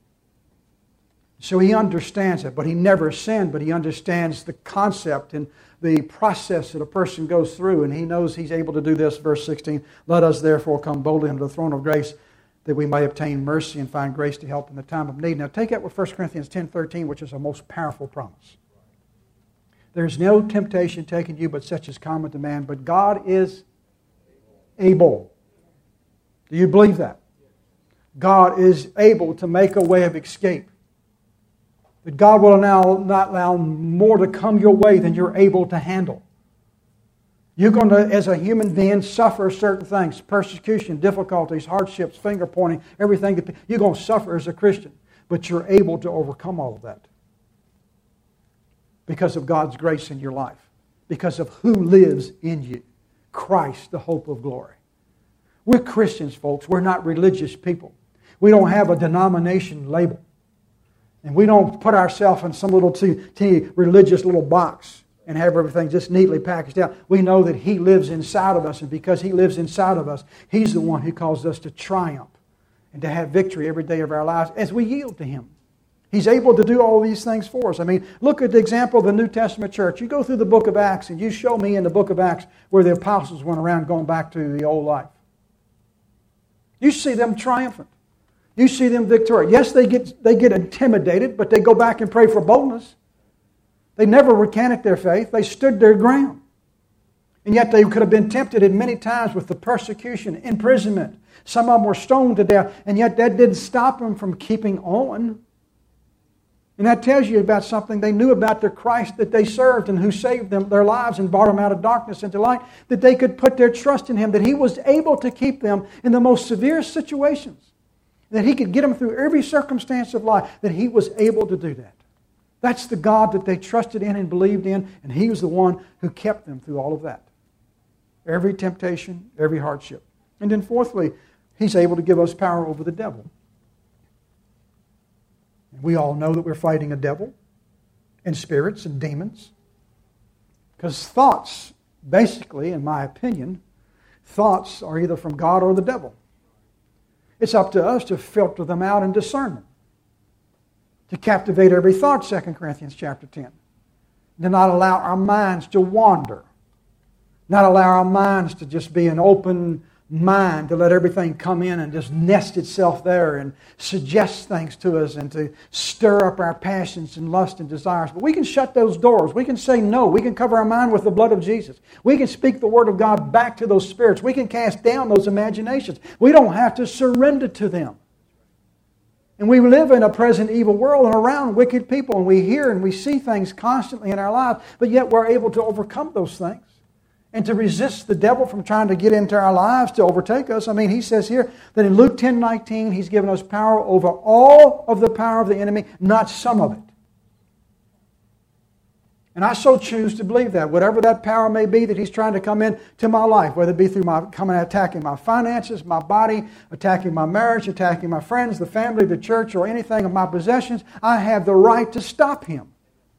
So He understands it, but He never sinned, but He understands the concept and the process that a person goes through, and He knows He's able to do this. Verse sixteen, let us therefore come boldly unto the throne of grace, that we may obtain mercy and find grace to help in the time of need. Now take that with First Corinthians ten thirteen, which is a most powerful promise. There's no temptation taken you but such as common to man, but God is able. Do you believe that? God is able to make a way of escape. That God will now not allow more to come your way than you're able to handle. You're going to, as a human being, suffer certain things. Persecution, difficulties, hardships, finger pointing, everything. That, you're going to suffer as a Christian. But you're able to overcome all of that. Because of God's grace in your life. Because of who lives in you. Christ, the hope of glory. We're Christians, folks. We're not religious people. We don't have a denomination label. And we don't put ourselves in some little teeny religious little box and have everything just neatly packaged out. We know that He lives inside of us, and because He lives inside of us, He's the one who calls us to triumph and to have victory every day of our lives as we yield to Him. He's able to do all these things for us. I mean, look at the example of the New Testament church. You go through the book of Acts, and you show me in the book of Acts where the apostles went around going back to the old life. You see them triumphant. You see them victorious. Yes, they get they get intimidated, but they go back and pray for boldness. They never recanted their faith. They stood their ground. And yet they could have been tempted at many times with the persecution, imprisonment. Some of them were stoned to death, and yet that didn't stop them from keeping on. And that tells you about something they knew about their Christ that they served and who saved them, their lives and brought them out of darkness into light, that they could put their trust in Him, that He was able to keep them in the most severe situations. That He could get them through every circumstance of life, that He was able to do that. That's the God that they trusted in and believed in, and He was the one who kept them through all of that. Every temptation, every hardship. And then fourthly, He's able to give us power over the devil. And we all know that we're fighting a devil and spirits and demons. Because thoughts, basically, in my opinion, thoughts are either from God or the devil. It's up to us to filter them out and discern them. To captivate every thought, Second Corinthians chapter ten. To not allow our minds to wander. Not allow our minds to just be an open mind, to let everything come in and just nest itself there and suggest things to us and to stir up our passions and lust and desires. But we can shut those doors. We can say no. We can cover our mind with the blood of Jesus. We can speak the Word of God back to those spirits. We can cast down those imaginations. We don't have to surrender to them. And we live in a present evil world and around wicked people, and we hear and we see things constantly in our lives, but yet we're able to overcome those things and to resist the devil from trying to get into our lives to overtake us. I mean, he says here that in Luke ten nineteen, he's given us power over all of the power of the enemy, not some of it. And I so choose to believe that. Whatever that power may be that he's trying to come into my life, whether it be through my coming and attacking my finances, my body, attacking my marriage, attacking my friends, the family, the church, or anything of my possessions, I have the right to stop him.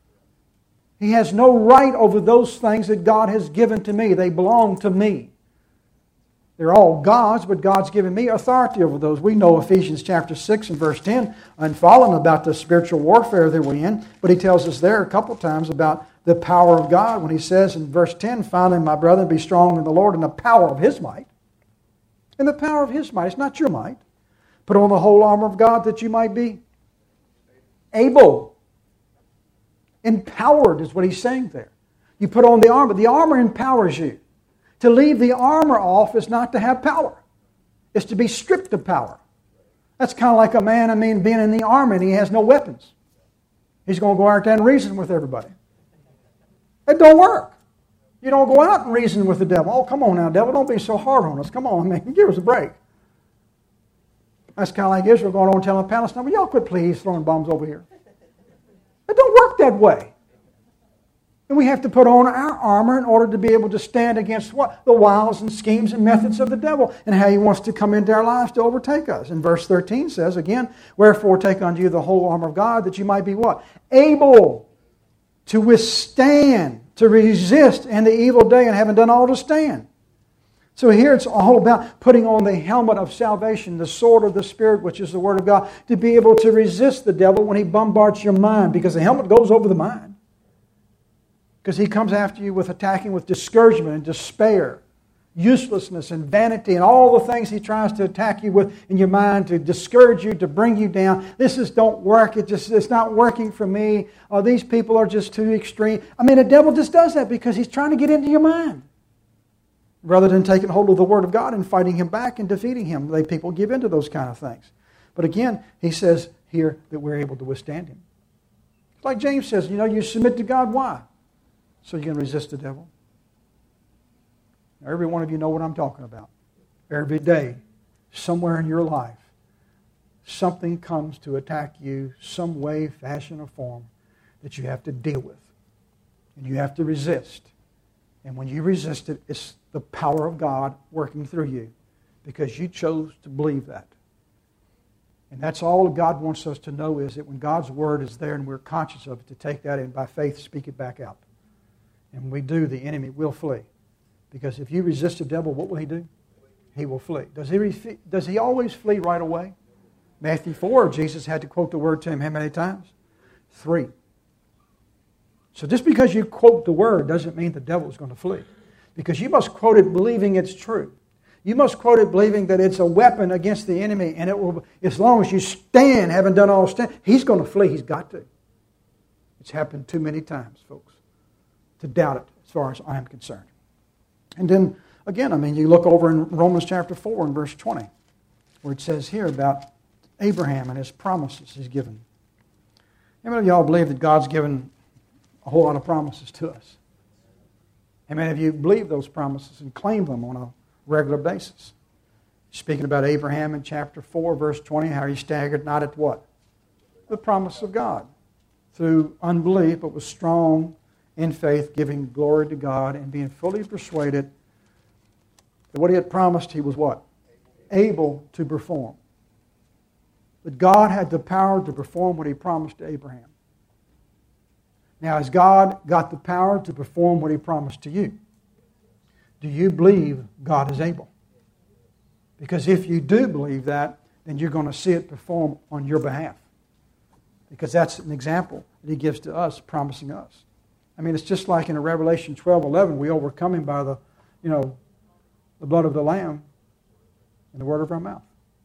He has no right over those things that God has given to me. They belong to me. They're all God's, but God's given me authority over those. We know Ephesians chapter six and verse ten and following about the spiritual warfare that we're in, but he tells us there a couple times about the power of God when he says in verse ten, finally, my brethren, be strong in the Lord and the power of His might. In the power of His might. It's not your might. Put on the whole armor of God that you might be able. Empowered is what he's saying there. You put on the armor. The armor empowers you. To leave the armor off is not to have power. It's to be stripped of power. That's kind of like a man, I mean, being in the army and he has no weapons. He's going to go out there and reason with everybody. It don't work. You don't go out and reason with the devil. Oh, come on now, devil, don't be so hard on us. Come on, man, give us a break. That's kind of like Israel going on and telling Palestine, well, y'all quit please throwing bombs over here. It don't work that way. And we have to put on our armor in order to be able to stand against what? The wiles and schemes and methods of the devil and how he wants to come into our lives to overtake us. And verse thirteen says, again, wherefore take unto you the whole armor of God that you might be what? Able to withstand, to resist in the evil day and having done all to stand. So here it's all about putting on the helmet of salvation, the sword of the Spirit, which is the Word of God, to be able to resist the devil when he bombards your mind, because the helmet goes over the mind. Because he comes after you with attacking with discouragement and despair, uselessness and vanity and all the things he tries to attack you with in your mind to discourage you, to bring you down. This is don't work. It just it's not working for me. Oh, these people are just too extreme. I mean, the devil just does that because he's trying to get into your mind. Rather than taking hold of the Word of God and fighting him back and defeating him, they people give in to those kind of things. But again, he says here that we're able to withstand him. It's like James says, you know, you submit to God. Why? So you can resist the devil. Now, every one of you know what I'm talking about. Every day, somewhere in your life, something comes to attack you, some way, fashion, or form that you have to deal with. And you have to resist. And when you resist it, it's the power of God working through you because you chose to believe that. And that's all God wants us to know is that when God's Word is there and we're conscious of it, to take that and by faith speak it back out. And when we do, the enemy will flee. Because if you resist the devil, what will he do? He will flee. Does he, does he always flee right away? Matthew four, Jesus had to quote the word to him how many times? Three. So just because you quote the word doesn't mean the devil is going to flee. Because you must quote it believing it's true. You must quote it believing that it's a weapon against the enemy. And it will, as long as you stand, having done all stand, he's going to flee. He's got to. It's happened too many times, folks, to doubt it as far as I am concerned. And then, again, I mean, you look over in Romans chapter four and verse twenty, where it says here about Abraham and his promises he's given. How many of y'all believe that God's given a whole lot of promises to us? How many of you believe those promises and claim them on a regular basis? Speaking about Abraham in chapter four, verse twenty, how he staggered not at what? The promise of God. Through unbelief, but was strong in faith, giving glory to God and being fully persuaded that what he had promised he was what? Able to perform. That God had the power to perform what he promised to Abraham. Now, has God got the power to perform what he promised to you? Do you believe God is able? Because if you do believe that, then you're going to see it perform on your behalf. Because that's an example that he gives to us, promising us. I mean, it's just like in Revelation twelve eleven, we overcome him by the, you know, the blood of the Lamb and the word of our mouth.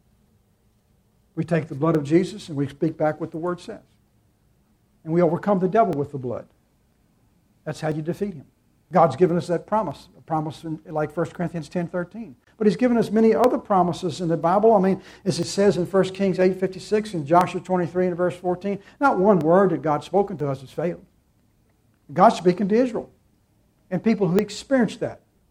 We take the blood of Jesus and we speak back what the Word says. And we overcome the devil with the blood. That's how you defeat him. God's given us that promise, a promise in, like First Corinthians ten thirteen. But he's given us many other promises in the Bible. I mean, as it says in First Kings eight fifty-six and Joshua twenty-three and verse fourteen, not one word that God's spoken to us has failed. God's speaking to Israel and people who experienced that.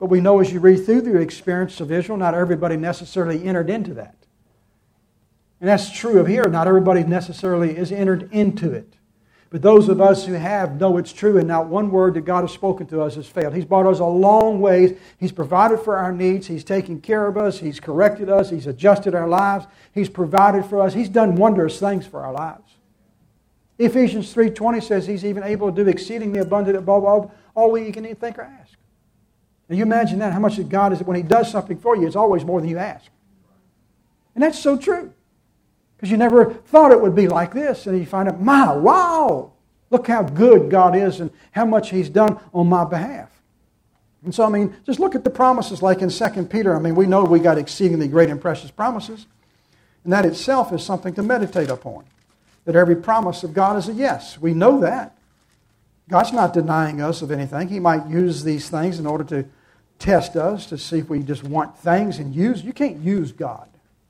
But we know as you read through the experience of Israel, not everybody necessarily entered into that. And that's true of here. Not everybody necessarily is entered into it. But those of us who have know it's true, and not one word that God has spoken to us has failed. He's brought us a long ways. He's provided for our needs. He's taken care of us. He's corrected us. He's adjusted our lives. He's provided for us. He's done wondrous things for our lives. Ephesians three twenty says He's even able to do exceedingly abundant above all, all we can even think or ask. Now you imagine that, how much that God is, when He does something for you, it's always more than you ask. And that's so true. Because you never thought it would be like this. And you find out, my, wow, look how good God is and how much He's done on my behalf. And so, I mean, just look at the promises like in Second Peter. I mean, we know we got exceedingly great and precious promises. And that itself is something to meditate upon. That every promise of God is a yes. We know that. God's not denying us of anything. He might use these things in order to test us, to see if we just want things and use. You can't use God.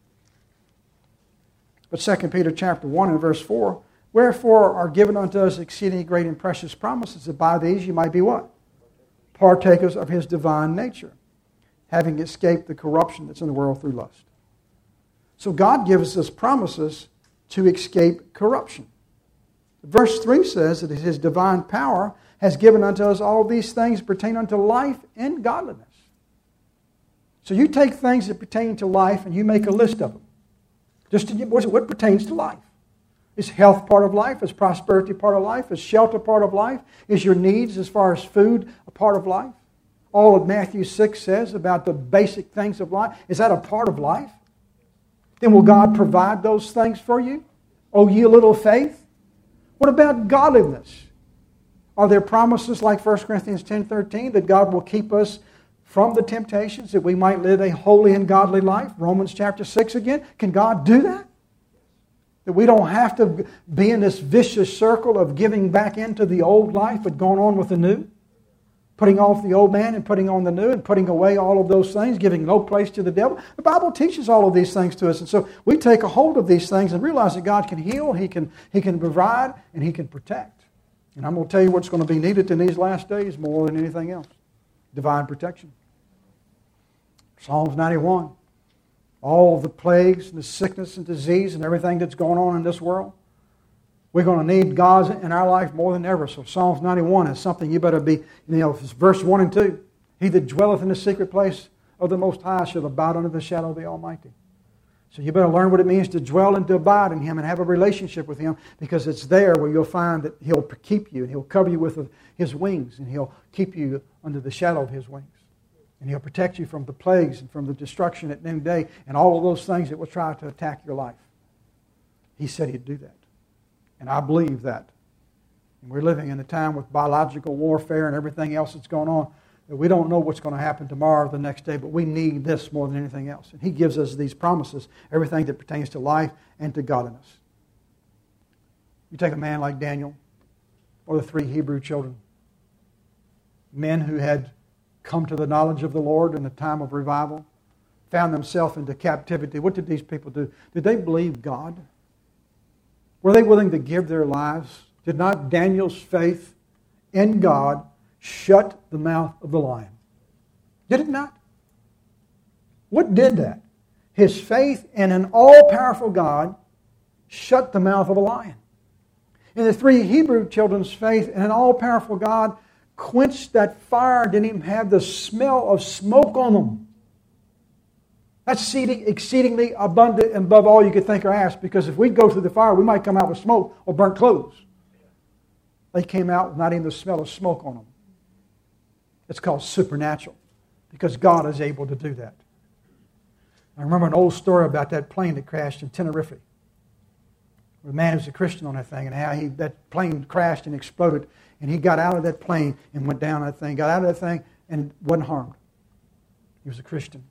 But Second Peter chapter one and verse four, wherefore are given unto us exceedingly great and precious promises, that by these you might be what? Partakers of His divine nature, having escaped the corruption that's in the world through lust. So God gives us promises to escape corruption. Verse three says that His divine power has given unto us all these things pertain unto life and godliness. So you take things that pertain to life and you make a list of them. Just to, what pertains to life? Is health part of life? Is prosperity part of life? Is shelter part of life? Is your needs as far as food a part of life? All of Matthew six says about the basic things of life. Is that a part of life? Then will God provide those things for you? Oh, ye little faith? What about godliness? Are there promises like First Corinthians ten thirteen that God will keep us from the temptations, that we might live a holy and godly life? Romans chapter six again. Can God do that? That we don't have to be in this vicious circle of giving back into the old life but going on with the new? Putting off the old man and putting on the new and putting away all of those things, giving no place to the devil. The Bible teaches all of these things to us. And so we take a hold of these things and realize that God can heal, He can, he can provide, and He can protect. And I'm going to tell you what's going to be needed in these last days more than anything else. Divine protection. Psalms ninety-one. All of the plagues and the sickness and disease and everything that's going on in this world. We're going to need God in our life more than ever. So Psalms ninety-one is something you better be, you know, verse one and two. He that dwelleth in the secret place of the Most High shall abide under the shadow of the Almighty. So you better learn what it means to dwell and to abide in Him and have a relationship with Him, because it's there where you'll find that He'll keep you and He'll cover you with His wings and He'll keep you under the shadow of His wings. And He'll protect you from the plagues and from the destruction at noonday and all of those things that will try to attack your life. He said He'd do that. And I believe that. And we're living in a time with biological warfare and everything else that's going on, that we don't know what's going to happen tomorrow or the next day, but we need this more than anything else. And He gives us these promises, everything that pertains to life and to godliness. You take a man like Daniel or the three Hebrew children, men who had come to the knowledge of the Lord in the time of revival, found themselves into captivity. What did these people do? Did they believe God? Were they willing to give their lives? Did not Daniel's faith in God shut the mouth of the lion? Did it not? What did that? His faith in an all-powerful God shut the mouth of a lion. And the three Hebrew children's faith in an all-powerful God quenched that fire, didn't even have the smell of smoke on them. That's exceedingly abundant and above all you could think or ask, because if we go through the fire, we might come out with smoke or burnt clothes. They came out with not even the smell of smoke on them. It's called supernatural, because God is able to do that. I remember an old story about that plane that crashed in Tenerife. The man was a Christian on that thing, and how he that plane crashed and exploded, and he got out of that plane and went down that thing, got out of that thing and wasn't harmed. He was a Christian.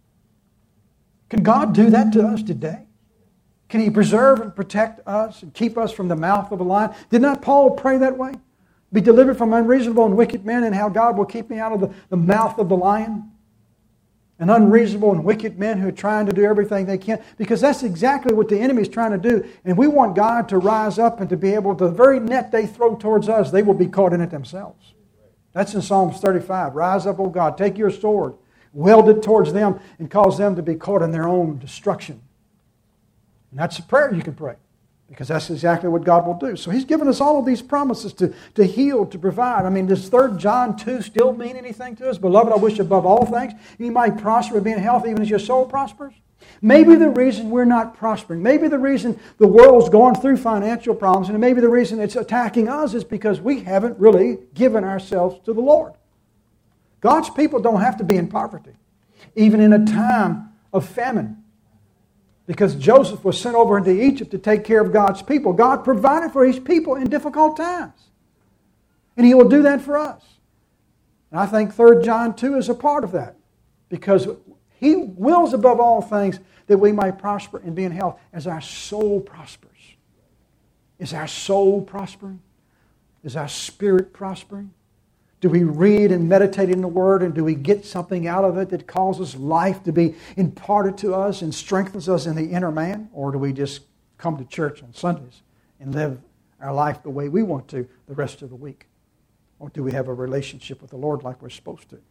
Can God do that to us today? Can He preserve and protect us and keep us from the mouth of a lion? Did not Paul pray that way? Be delivered from unreasonable and wicked men, and how God will keep me out of the, the mouth of the lion? And unreasonable and wicked men who are trying to do everything they can. Because that's exactly what the enemy is trying to do. And we want God to rise up and to be able to, the very net they throw towards us, they will be caught in it themselves. That's in Psalms thirty-five. Rise up, O God, take your sword, wield it towards them, and cause them to be caught in their own destruction. And that's a prayer you can pray, because that's exactly what God will do. So He's given us all of these promises to, to heal, to provide. I mean, does Third John two still mean anything to us? Beloved, I wish above all things you might prosper and be in health even as your soul prospers. Maybe the reason we're not prospering, maybe the reason the world's going through financial problems, and maybe the reason it's attacking us is because we haven't really given ourselves to the Lord. God's people don't have to be in poverty, even in a time of famine. Because Joseph was sent over into Egypt to take care of God's people. God provided for His people in difficult times. And He will do that for us. And I think Third John two is a part of that. Because He wills above all things that we might prosper and be in health as our soul prospers. Is our soul prospering? Is our spirit prospering? Do we read and meditate in the Word, and do we get something out of it that causes life to be imparted to us and strengthens us in the inner man? Or do we just come to church on Sundays and live our life the way we want to the rest of the week? Or do we have a relationship with the Lord like we're supposed to?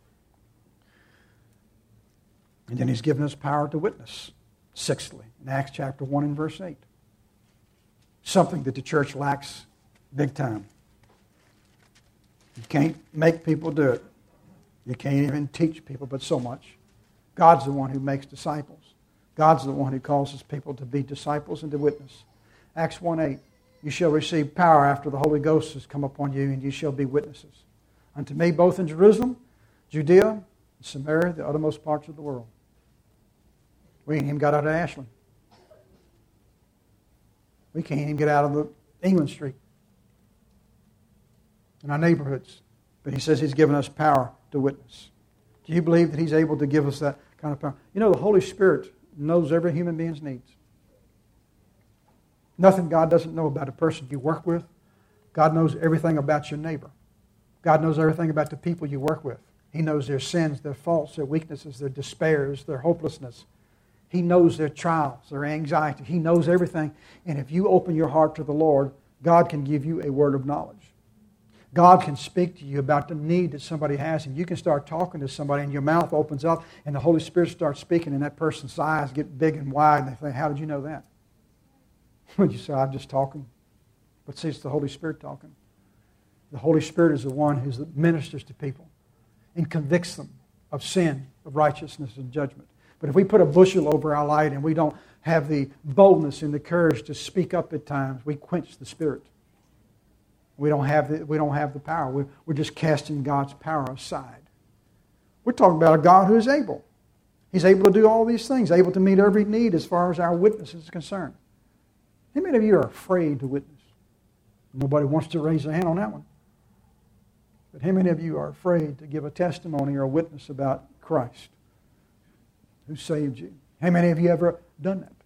And then He's given us power to witness. Sixthly, in Acts chapter one and verse eight. Something that the church lacks big time. You can't make people do it. You can't even teach people but so much. God's the one who makes disciples. God's the one who causes people to be disciples and to witness. Acts one eight. You shall receive power after the Holy Ghost has come upon you, and you shall be witnesses unto me both in Jerusalem, Judea, and Samaria, the uttermost parts of the world. We ain't even got out of Ashland. We can't even get out of the England Street in our neighborhoods. But He says He's given us power to witness. Do you believe that He's able to give us that kind of power? You know, the Holy Spirit knows every human being's needs. Nothing God doesn't know about a person you work with. God knows everything about your neighbor. God knows everything about the people you work with. He knows their sins, their faults, their weaknesses, their despairs, their hopelessness. He knows their trials, their anxiety. He knows everything. And if you open your heart to the Lord, God can give you a word of knowledge. God can speak to you about the need that somebody has, and you can start talking to somebody, and your mouth opens up, and the Holy Spirit starts speaking, and that person's eyes get big and wide, and they think, how did you know that? Well, you say, I'm just talking. But see, it's the Holy Spirit talking. The Holy Spirit is the one who ministers to people and convicts them of sin, of righteousness, and judgment. But if we put a bushel over our light and we don't have the boldness and the courage to speak up at times, we quench the Spirit. We don't have the, we don't have the power. We're, we're just casting God's power aside. We're talking about a God who is able. He's able to do all these things, able to meet every need as far as our witness is concerned. How many of you are afraid to witness? Nobody wants to raise a hand on that one. But how many of you are afraid to give a testimony or a witness about Christ who saved you? How many of you ever done that?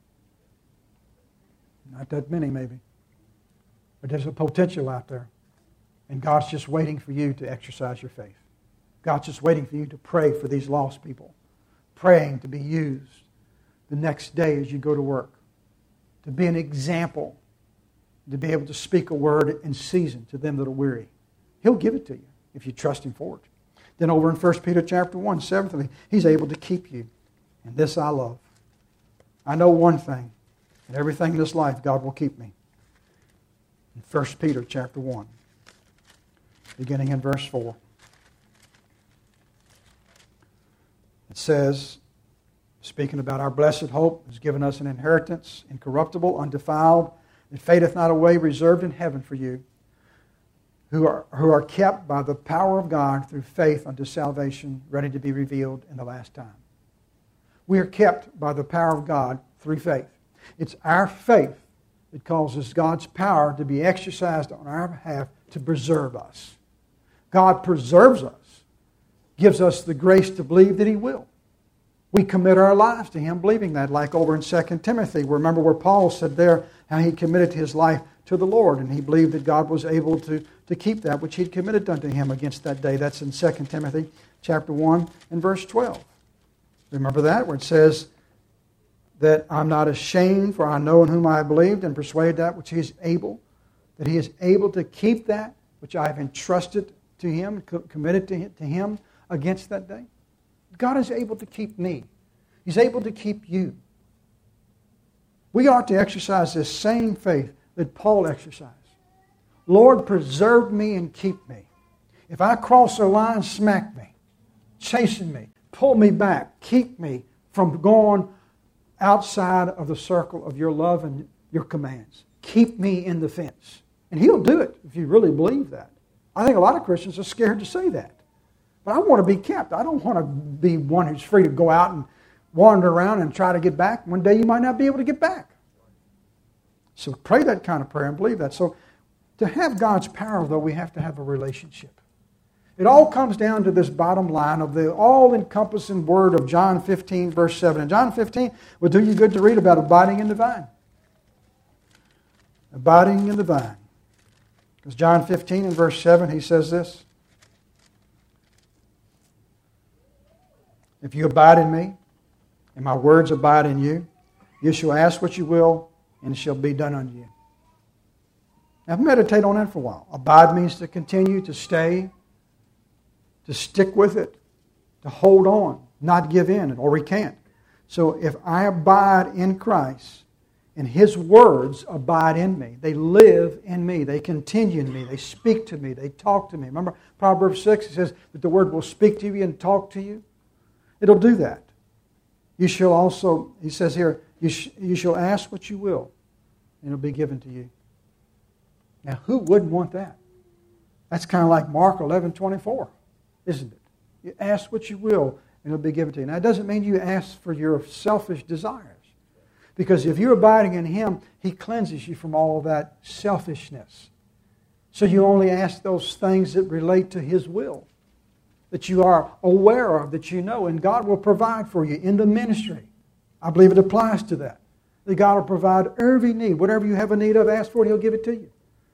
Not that many, maybe. But there's a potential out there. And God's just waiting for you to exercise your faith. God's just waiting for you to pray for these lost people. Praying to be used the next day as you go to work. To be an example. To be able to speak a word in season to them that are weary. He'll give it to you if you trust Him for it. Then over in First Peter chapter one, seventhly, He's able to keep you. And this I love. I know one thing. In everything in this life, God will keep me. In First Peter chapter one, beginning in verse four. It says, speaking about our blessed hope, has given us an inheritance, incorruptible, undefiled, that fadeth not away, reserved in heaven for you, who are, who are kept by the power of God through faith unto salvation, ready to be revealed in the last time. We are kept by the power of God through faith. It's our faith that causes God's power to be exercised on our behalf to preserve us. God preserves us, gives us the grace to believe that He will. We commit our lives to Him believing that, like over in Second Timothy. Remember where Paul said there how he committed his life to the Lord, and he believed that God was able to, to keep that which He'd committed unto him against that day. That's in Second Timothy chapter one and verse twelve. Remember that, where it says that I'm not ashamed, for I know in whom I have believed, and persuaded that which He is able, that He is able to keep that which I have entrusted to Him, co- committed to, to Him against that day? God is able to keep me. He's able to keep you. We ought to exercise this same faith that Paul exercised. Lord, preserve me and keep me. If I cross a line, smack me, chasten me, pull me back, keep me from going outside of the circle of your love and your commands. Keep me in the fence. And He'll do it if you really believe that. I think a lot of Christians are scared to say that. But I want to be kept. I don't want to be one who's free to go out and wander around and try to get back. One day you might not be able to get back. So pray that kind of prayer and believe that. So to have God's power, though, we have to have a relationship. It all comes down to this bottom line of the all-encompassing word of John fifteen, verse seven. And John fifteen will do you good to read about abiding in the vine. Abiding in the vine. Because John fifteen and verse seven, he says this. If you abide in me, and my words abide in you, you shall ask what you will, and it shall be done unto you. Now meditate on that for a while. Abide means to continue, to stay, to stick with it, to hold on, not give in or recant. So if I abide in Christ and His words abide in me, they live in me, they continue in me, they speak to me, they talk to me. Remember Proverbs six, it says that the word will speak to you and talk to you. It'll do that. You shall also, he says here, you, sh- you shall ask what you will, and it'll be given to you. Now, who wouldn't want that? That's kind of like Mark eleven twenty-four, isn't it? You ask what you will, and it'll be given to you. Now, it doesn't mean you ask for your selfish desires. Because if you're abiding in Him, He cleanses you from all of that selfishness. So you only ask those things that relate to His will, that you are aware of, that you know, and God will provide for you in the ministry. I believe it applies to that. That God will provide every need. Whatever you have a need of, ask for it, He'll give it to you.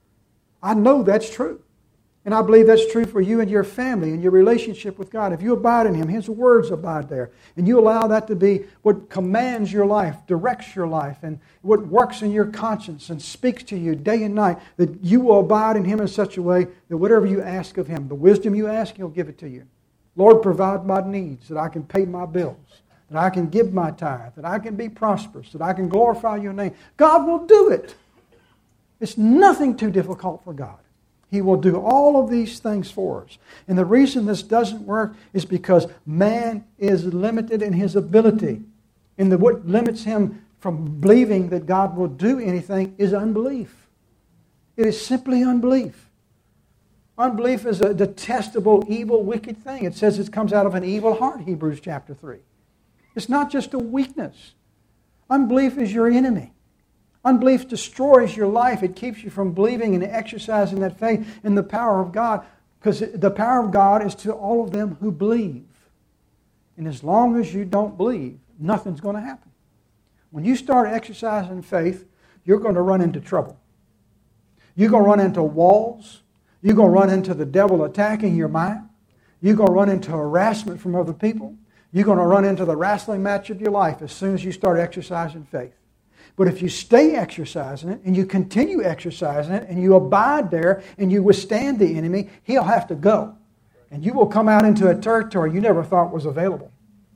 I know that's true. And I believe that's true for you and your family and your relationship with God. If you abide in Him, His words abide there. And you allow that to be what commands your life, directs your life, and what works in your conscience and speaks to you day and night, that you will abide in Him in such a way that whatever you ask of Him, the wisdom you ask, He'll give it to you. Lord, provide my needs, that I can pay my bills, that I can give my tithe, that I can be prosperous, that I can glorify your name. God will do it. It's nothing too difficult for God. He will do all of these things for us. And the reason this doesn't work is because man is limited in his ability. And the, what limits him from believing that God will do anything is unbelief. It is simply unbelief. Unbelief is a detestable, evil, wicked thing. It says it comes out of an evil heart, Hebrews chapter three. It's not just a weakness. Unbelief is your enemy. Unbelief destroys your life. It keeps you from believing and exercising that faith in the power of God, because the power of God is to all of them who believe. And as long as you don't believe, nothing's going to happen. When you start exercising faith, you're going to run into trouble. You're going to run into walls. You're going to run into the devil attacking your mind. You're going to run into harassment from other people. You're going to run into the wrestling match of your life as soon as you start exercising faith. But if you stay exercising it, and you continue exercising it, and you abide there, and you withstand the enemy, he'll have to go. And you will come out into a territory you never thought was available.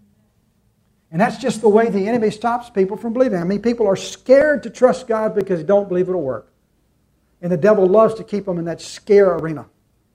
And that's just the way the enemy stops people from believing. I mean, people are scared to trust God because they don't believe it'll work. And the devil loves to keep them in that scare arena.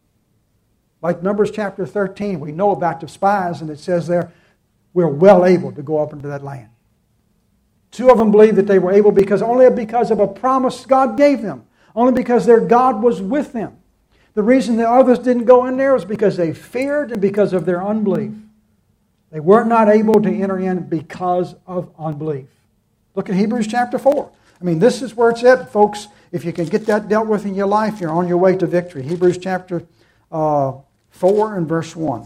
Like Numbers chapter thirteen, we know about the spies, and it says there, we're well able to go up into that land. Two of them believed that they were able because only because of a promise God gave them. Only because their God was with them. The reason the others didn't go in there was because they feared and because of their unbelief. They were not able to enter in because of unbelief. Look at Hebrews chapter four. I mean, this is where it's at, folks. If you can get that dealt with in your life, you're on your way to victory. Hebrews chapter uh, four and verse one.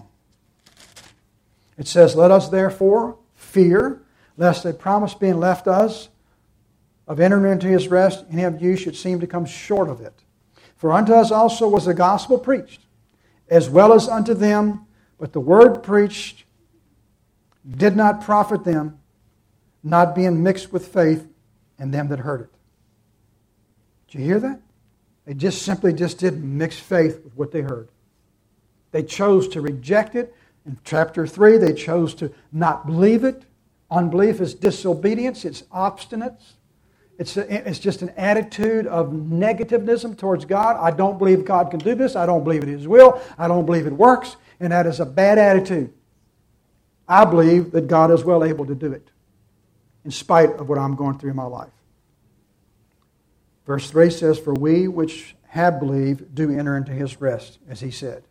It says, let us therefore fear, lest a promise being left us of entering into His rest, any of you should seem to come short of it. For unto us also was the gospel preached, as well as unto them, but the word preached did not profit them, not being mixed with faith in them that heard it. Did you hear that? They just simply just didn't mix faith with what they heard. They chose to reject it. In chapter three, they chose to not believe it. Unbelief is disobedience. It's obstinance. It's, a, it's just an attitude of negativism towards God. I don't believe God can do this. I don't believe it is His will. I don't believe it works. And that is a bad attitude. I believe that God is well able to do it in spite of what I'm going through in my life. Verse three says, "For we which have believed do enter into His rest," as He said.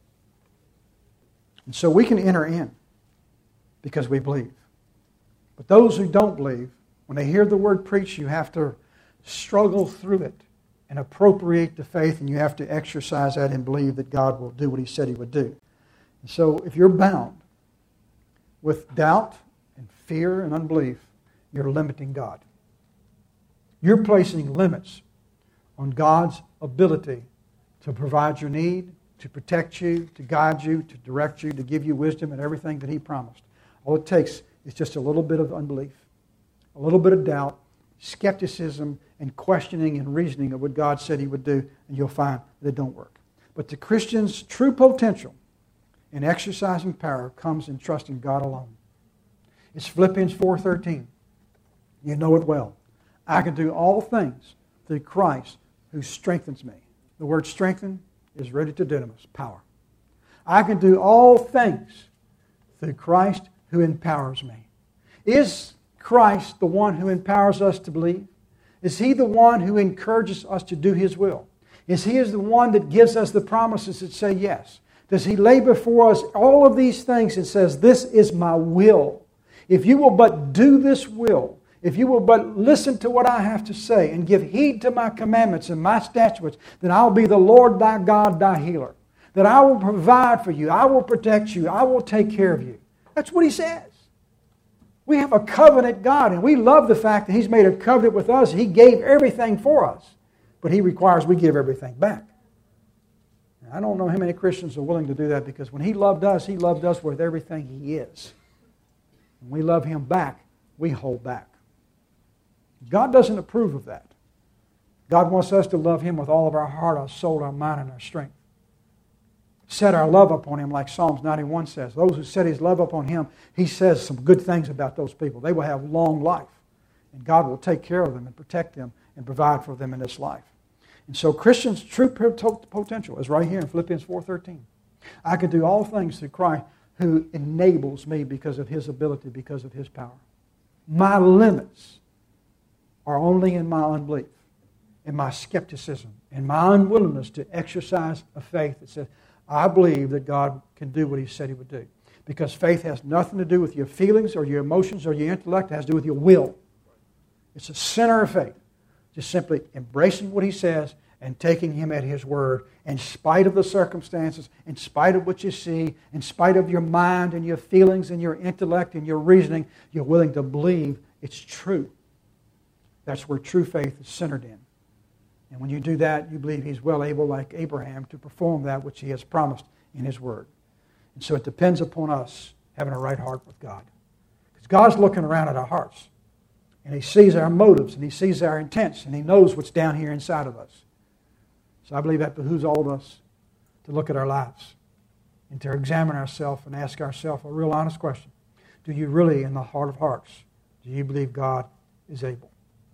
And so we can enter in because we believe. But those who don't believe, when they hear the word preached, you have to struggle through it and appropriate the faith, and you have to exercise that and believe that God will do what He said He would do. And so if you're bound with doubt and fear and unbelief, you're limiting God. You're placing limits on God's ability to provide your need, to protect you, to guide you, to direct you, to give you wisdom and everything that He promised. All it takes is just a little bit of unbelief, a little bit of doubt, skepticism, and questioning and reasoning of what God said He would do, and you'll find that it don't work. But the Christian's true potential in exercising power comes in trusting God alone. It's Philippians four thirteen. You know it well. I can do all things through Christ who strengthens me. The word strengthen is ready to dunamis, power. I can do all things through Christ who empowers me. Is Christ the one who empowers us to believe? Is He the one who encourages us to do His will? Is He is the one that gives us the promises that say yes? Does He lay before us all of these things and says, this is my will? If you will but do this will, if you will but listen to what I have to say and give heed to my commandments and my statutes, then I'll be the Lord thy God, thy healer. That I will provide for you. I will protect you. I will take care of you. That's what He says. We have a covenant God, and we love the fact that He's made a covenant with us. He gave everything for us, but He requires we give everything back. And I don't know how many Christians are willing to do that, because when He loved us, He loved us with everything He is. When we love Him back, we hold back. God doesn't approve of that. God wants us to love Him with all of our heart, our soul, our mind, and our strength. Set our love upon Him, like Psalms ninety-one says. Those who set His love upon Him, He says some good things about those people. They will have long life, and God will take care of them and protect them and provide for them in this life. And so Christians' true potential is right here in Philippians four thirteen. I can do all things through Christ who enables me because of His ability, because of His power. My limits are only in my unbelief, in my skepticism, in my unwillingness to exercise a faith that says, I believe that God can do what He said He would do. Because faith has nothing to do with your feelings or your emotions or your intellect. It has to do with your will. It's the center of faith. Just simply embracing what He says and taking Him at His word in spite of the circumstances, in spite of what you see, in spite of your mind and your feelings and your intellect and your reasoning, you're willing to believe it's true. That's where true faith is centered in. And when you do that, you believe He's well able, like Abraham, to perform that which He has promised in His word. And so it depends upon us having a right heart with God. Because God's looking around at our hearts. And He sees our motives, and He sees our intents, and He knows what's down here inside of us. So I believe that behooves all of us to look at our lives and to examine ourselves and ask ourselves a real honest question. Do you really, in the heart of hearts, do you believe God is able?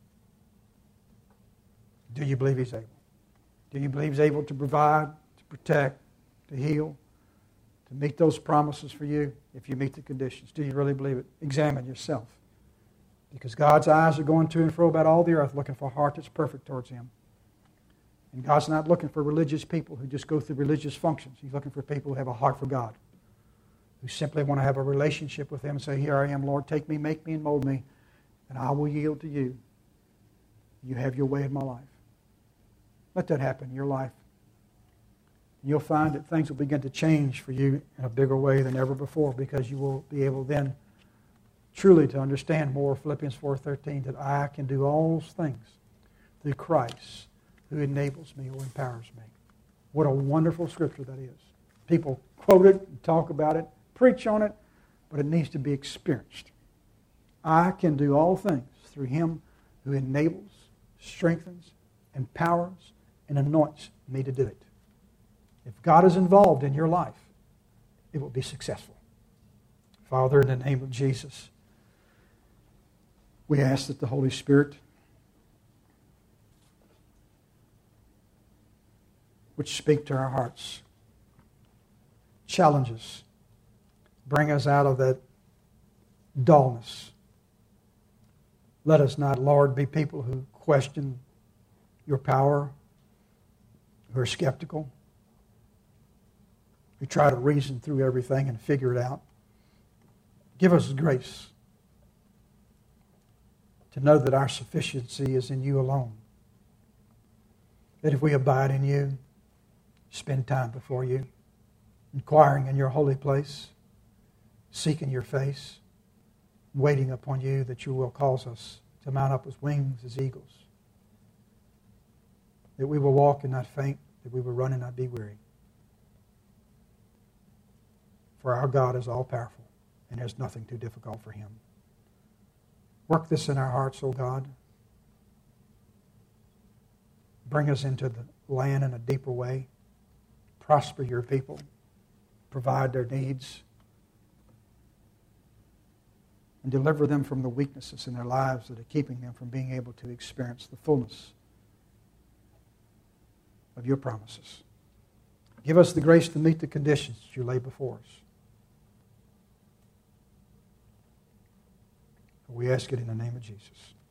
Do you believe He's able? Do you believe He's able to provide, to protect, to heal, to meet those promises for you if you meet the conditions? Do you really believe it? Examine yourself. Because God's eyes are going to and fro about all the earth looking for a heart that's perfect towards Him. And God's not looking for religious people who just go through religious functions. He's looking for people who have a heart for God, who simply want to have a relationship with Him and say, here I am, Lord, take me, make me, and mold me, and I will yield to You. You have Your way in my life. Let that happen in your life. You'll find that things will begin to change for you in a bigger way than ever before, because you will be able then truly to understand more Philippians four thirteen, that I can do all things through Christ who enables me or empowers me. What a wonderful scripture that is. People quote it and talk about it, preach on it, but it needs to be experienced. I can do all things through Him who enables, strengthens, empowers, and anoints me to do it. If God is involved in your life, it will be successful. Father, in the name of Jesus, we ask that the Holy Spirit would speak to our hearts, challenge us, bring us out of that dullness. Let us not, Lord, be people who question your power, who are skeptical, who try to reason through everything and figure it out. Give us grace to know that our sufficiency is in you alone. That if we abide in you, spend time before you, inquiring in your holy place, seeking your face, waiting upon you, that you will cause us to mount up with wings as eagles. That we will walk and not faint, that we will run and not be weary. For our God is all-powerful, and there's nothing too difficult for him. Work this in our hearts, O God. Bring us into the land in a deeper way. Prosper your people. Provide their needs. And deliver them from the weaknesses in their lives that are keeping them from being able to experience the fullness of your promises. Give us the grace to meet the conditions that you lay before us. We ask it in the name of Jesus.